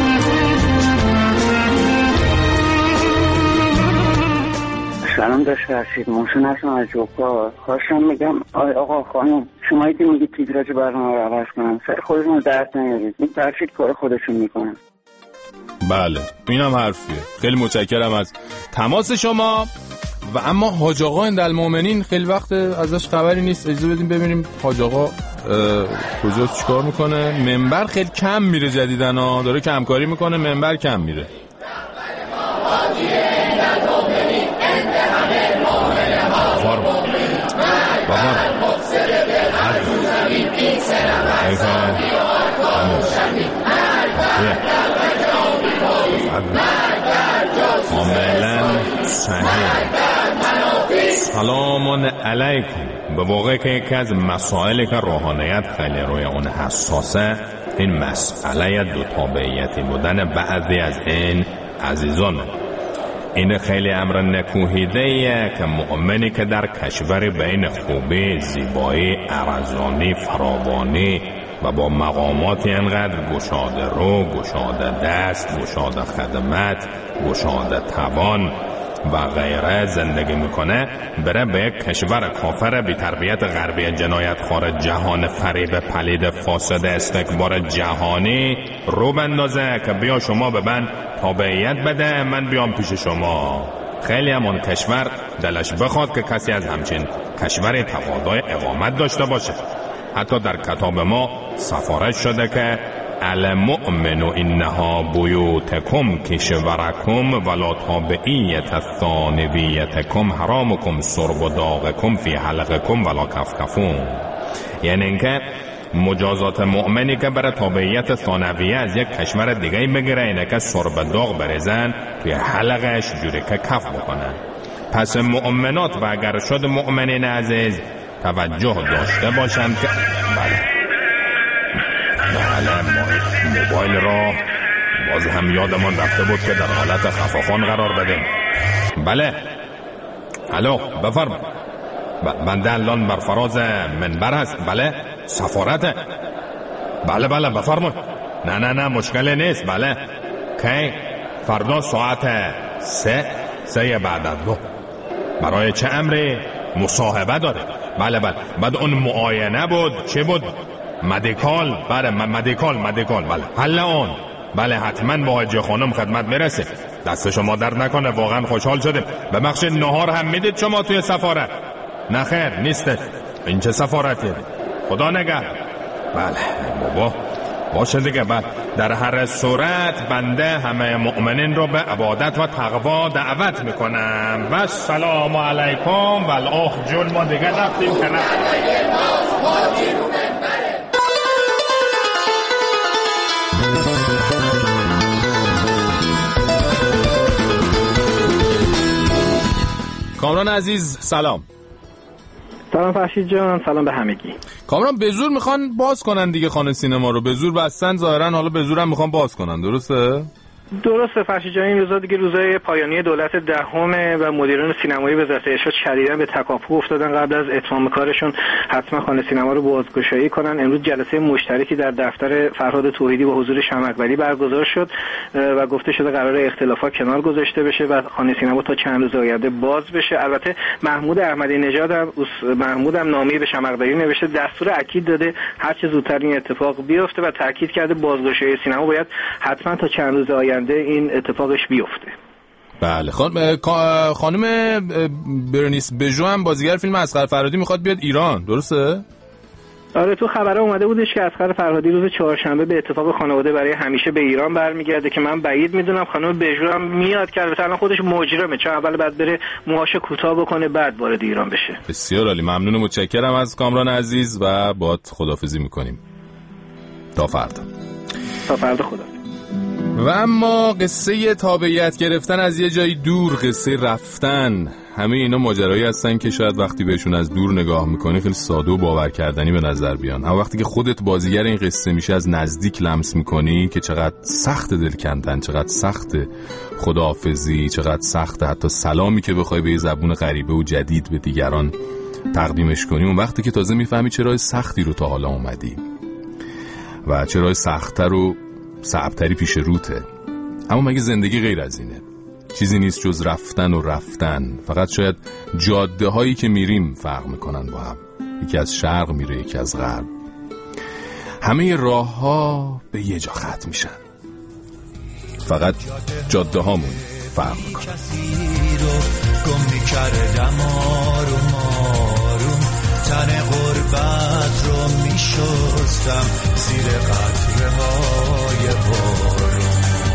سلام داشت بترسید موشون هستم از جوکا خواستم میگم آقا خانم شما که میگید تیتراژ برنامه رو عوض کنم سر خودتون رو درد نیارید این ترسید کار خودشون میکنن. بله اینم حرفیه. خیلی متشکرم از تماس شما. و اما حاج آقا اندالمؤمنین خیلی وقت ازش خبری نیست. اجازه بدیم ببینیم حاج آقا کجاست چیکار میکنه. منبر خیلی کم میره جدیدن ها، داره کمکاری میکنه، منبر کم میره. کاملا صحیح. سلام علیکم. به واقع که یکی از مسائلی که روحانیت خیلی روی اون حساسه این مسئله دو تابعیتی بودن بعضی از این عزیزان. این خیلی امر نکوهیده‌ایه که مؤمنی که در کشور بین خوبی، زیبایی، ارزانی، فراوانی و با مقاماتی انقدر گشاده رو، گشاده دست، گشاده خدمت، گشاده توان و غیره زندگی میکنه بره به یک کشور کافر بی تربیت غربی جنایتخوار جهان فریب پلید فاسد استکبار جهانی رو بندازه که بیا شما به من تابعیت بده من بیام پیش شما. خیلی همون کشور دلش بخواد که کسی از همچین کشوری تقاضای اقامت داشته باشه. حتی در کتاب ما سفارش شده که المؤمن انها بیوتکم کشورکم ولا تابعیت الثانویتکم حرامکم سرب داغکم فی حلقکم ولا کفکفون. یعنی اینکه مجازات مؤمنی که برای تابعیت ثانویه از یک کشور دیگه بگیره اینه که سرب داغ بریزن توی حلقش جوری که کف بکنن. پس مؤمنات و اگر شد مؤمنین عزیز توجه داشته باشن که بله موبایل را باز هم یادمان رفته بود که در حالت خفاخان قرار بدیم. بله الو بفرم. بنده الان بر فراز منبر هست. بله سفارته. بله بفرمون. نه مشکلی نیست. بله کی؟ فردا ساعت 3 بعد از 2. برای چه امری؟ مصاحبه داره. بله بعد اون معاینه بود. چه بود؟ مدیکال. بله مدیکال. بله حل اون. بله حتما با حاجی خانم خدمت میرسه. دست شما درد نکنه. واقعا خوشحال شدیم. ببخشید نهار هم میدید شما توی سفارت؟ نه خیر نیسته. این چه سفارتی؟ خدا نگه. بله بابا باشه دیگه. بعد در هر صورت بنده همه مؤمنین رو به عبادت و تقوا دعوت میکنم. و السلام علیکم. و الاخ جون ما دیگه رفتیم که نه. کامران عزیز سلام. سلام فرشید جان. سلام به همگی. کامران به زور میخوان باز کنن دیگه خانه سینما رو. به زور بستن ظاهرا، حالا به زور هم میخوان باز کنن. درسته فرشید جان. این روزا دیگه روزای پایانی دولت دهمه و مدیران سینمایی وزارت ارشاد شدیداً به تکاپو افتادن قبل از اتمام کارشون حتما خانه سینما رو بازگشایی کنن. امروز جلسه مشترکی در دفتر فرهاد توحیدی با حضور شمع‌اکبری برگزار شد و گفته شده قرار اختلافات کنار گذاشته بشه و خانه سینما تا چند روز آینده باز بشه. البته محمود احمدی نژاد هم نامه‌ای به شمع‌اکبری نوشته، دستور اکید داده هر چه زودتر این اتفاق بیفته و تاکید کرده بازگشایی سینما باید حتما تا چند روز آینده این اتفاقش بیفته. بله خانم برنیس بژو هم بازیگر فیلم اصغر فرهادی میخواد بیاد ایران. درسته؟ آره تو خبرها اومده بودش که اصغر فرهادی روز چهارشنبه به اتفاق خانواده برای همیشه به ایران برمیگرده که من بعید میدونم خانم بژو هم میاد که البته الان خودش مجرمه، چون اول بعد بره موهاشو کوتاه بکنه بعد وارد ایران بشه. بسیار عالی. ممنون و متشکرم از کامران عزیز و باهات خداحافظی میکنیم تا فردا خدا. و اما قصه تابعیت گرفتن از یه جایی دور، قصه رفتن، همه اینا ماجرایی هستن که شاید وقتی بهشون از دور نگاه میکنی خیلی ساده و باور کردنی به نظر بیان، اما وقتی که خودت بازیگر این قصه میشه از نزدیک لمس میکنی که چقدر سخت دل کندن، چقدر سخت خداحافظی، چقدر سخت حتی سلامی که بخوای به یه زبون غریبه و جدید به دیگران تقدیمش کنی، اون وقتی که تازه میفهمی چرا سختی رو تا حالا اومدی و چرا سخت‌تر و صعب‌تری پیش روته. اما مگه زندگی غیر از اینه؟ چیزی نیست جز رفتن و رفتن. فقط شاید جاده هایی که میریم فرق میکنن با هم. یکی از شرق میره، یکی از غرب. همه راه ها به یه جا ختم میشن، فقط جاده هامون فرق میکنن. گم میکردم آروم آروم، تن غربت رو میشستم زیر قطره های بارون.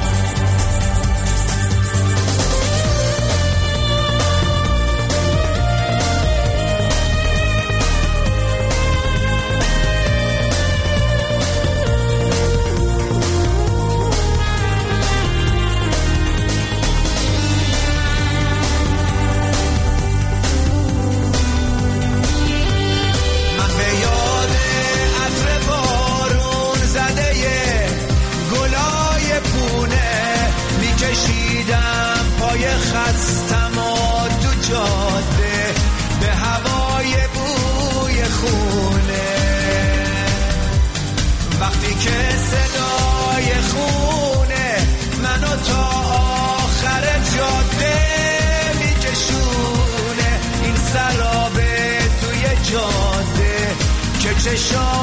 خستم و تو جاده به هوای بوی خونه، وقتی که صدای خونه منو تا آخر جاده میکشونه، این سرابه توی جاده که چشام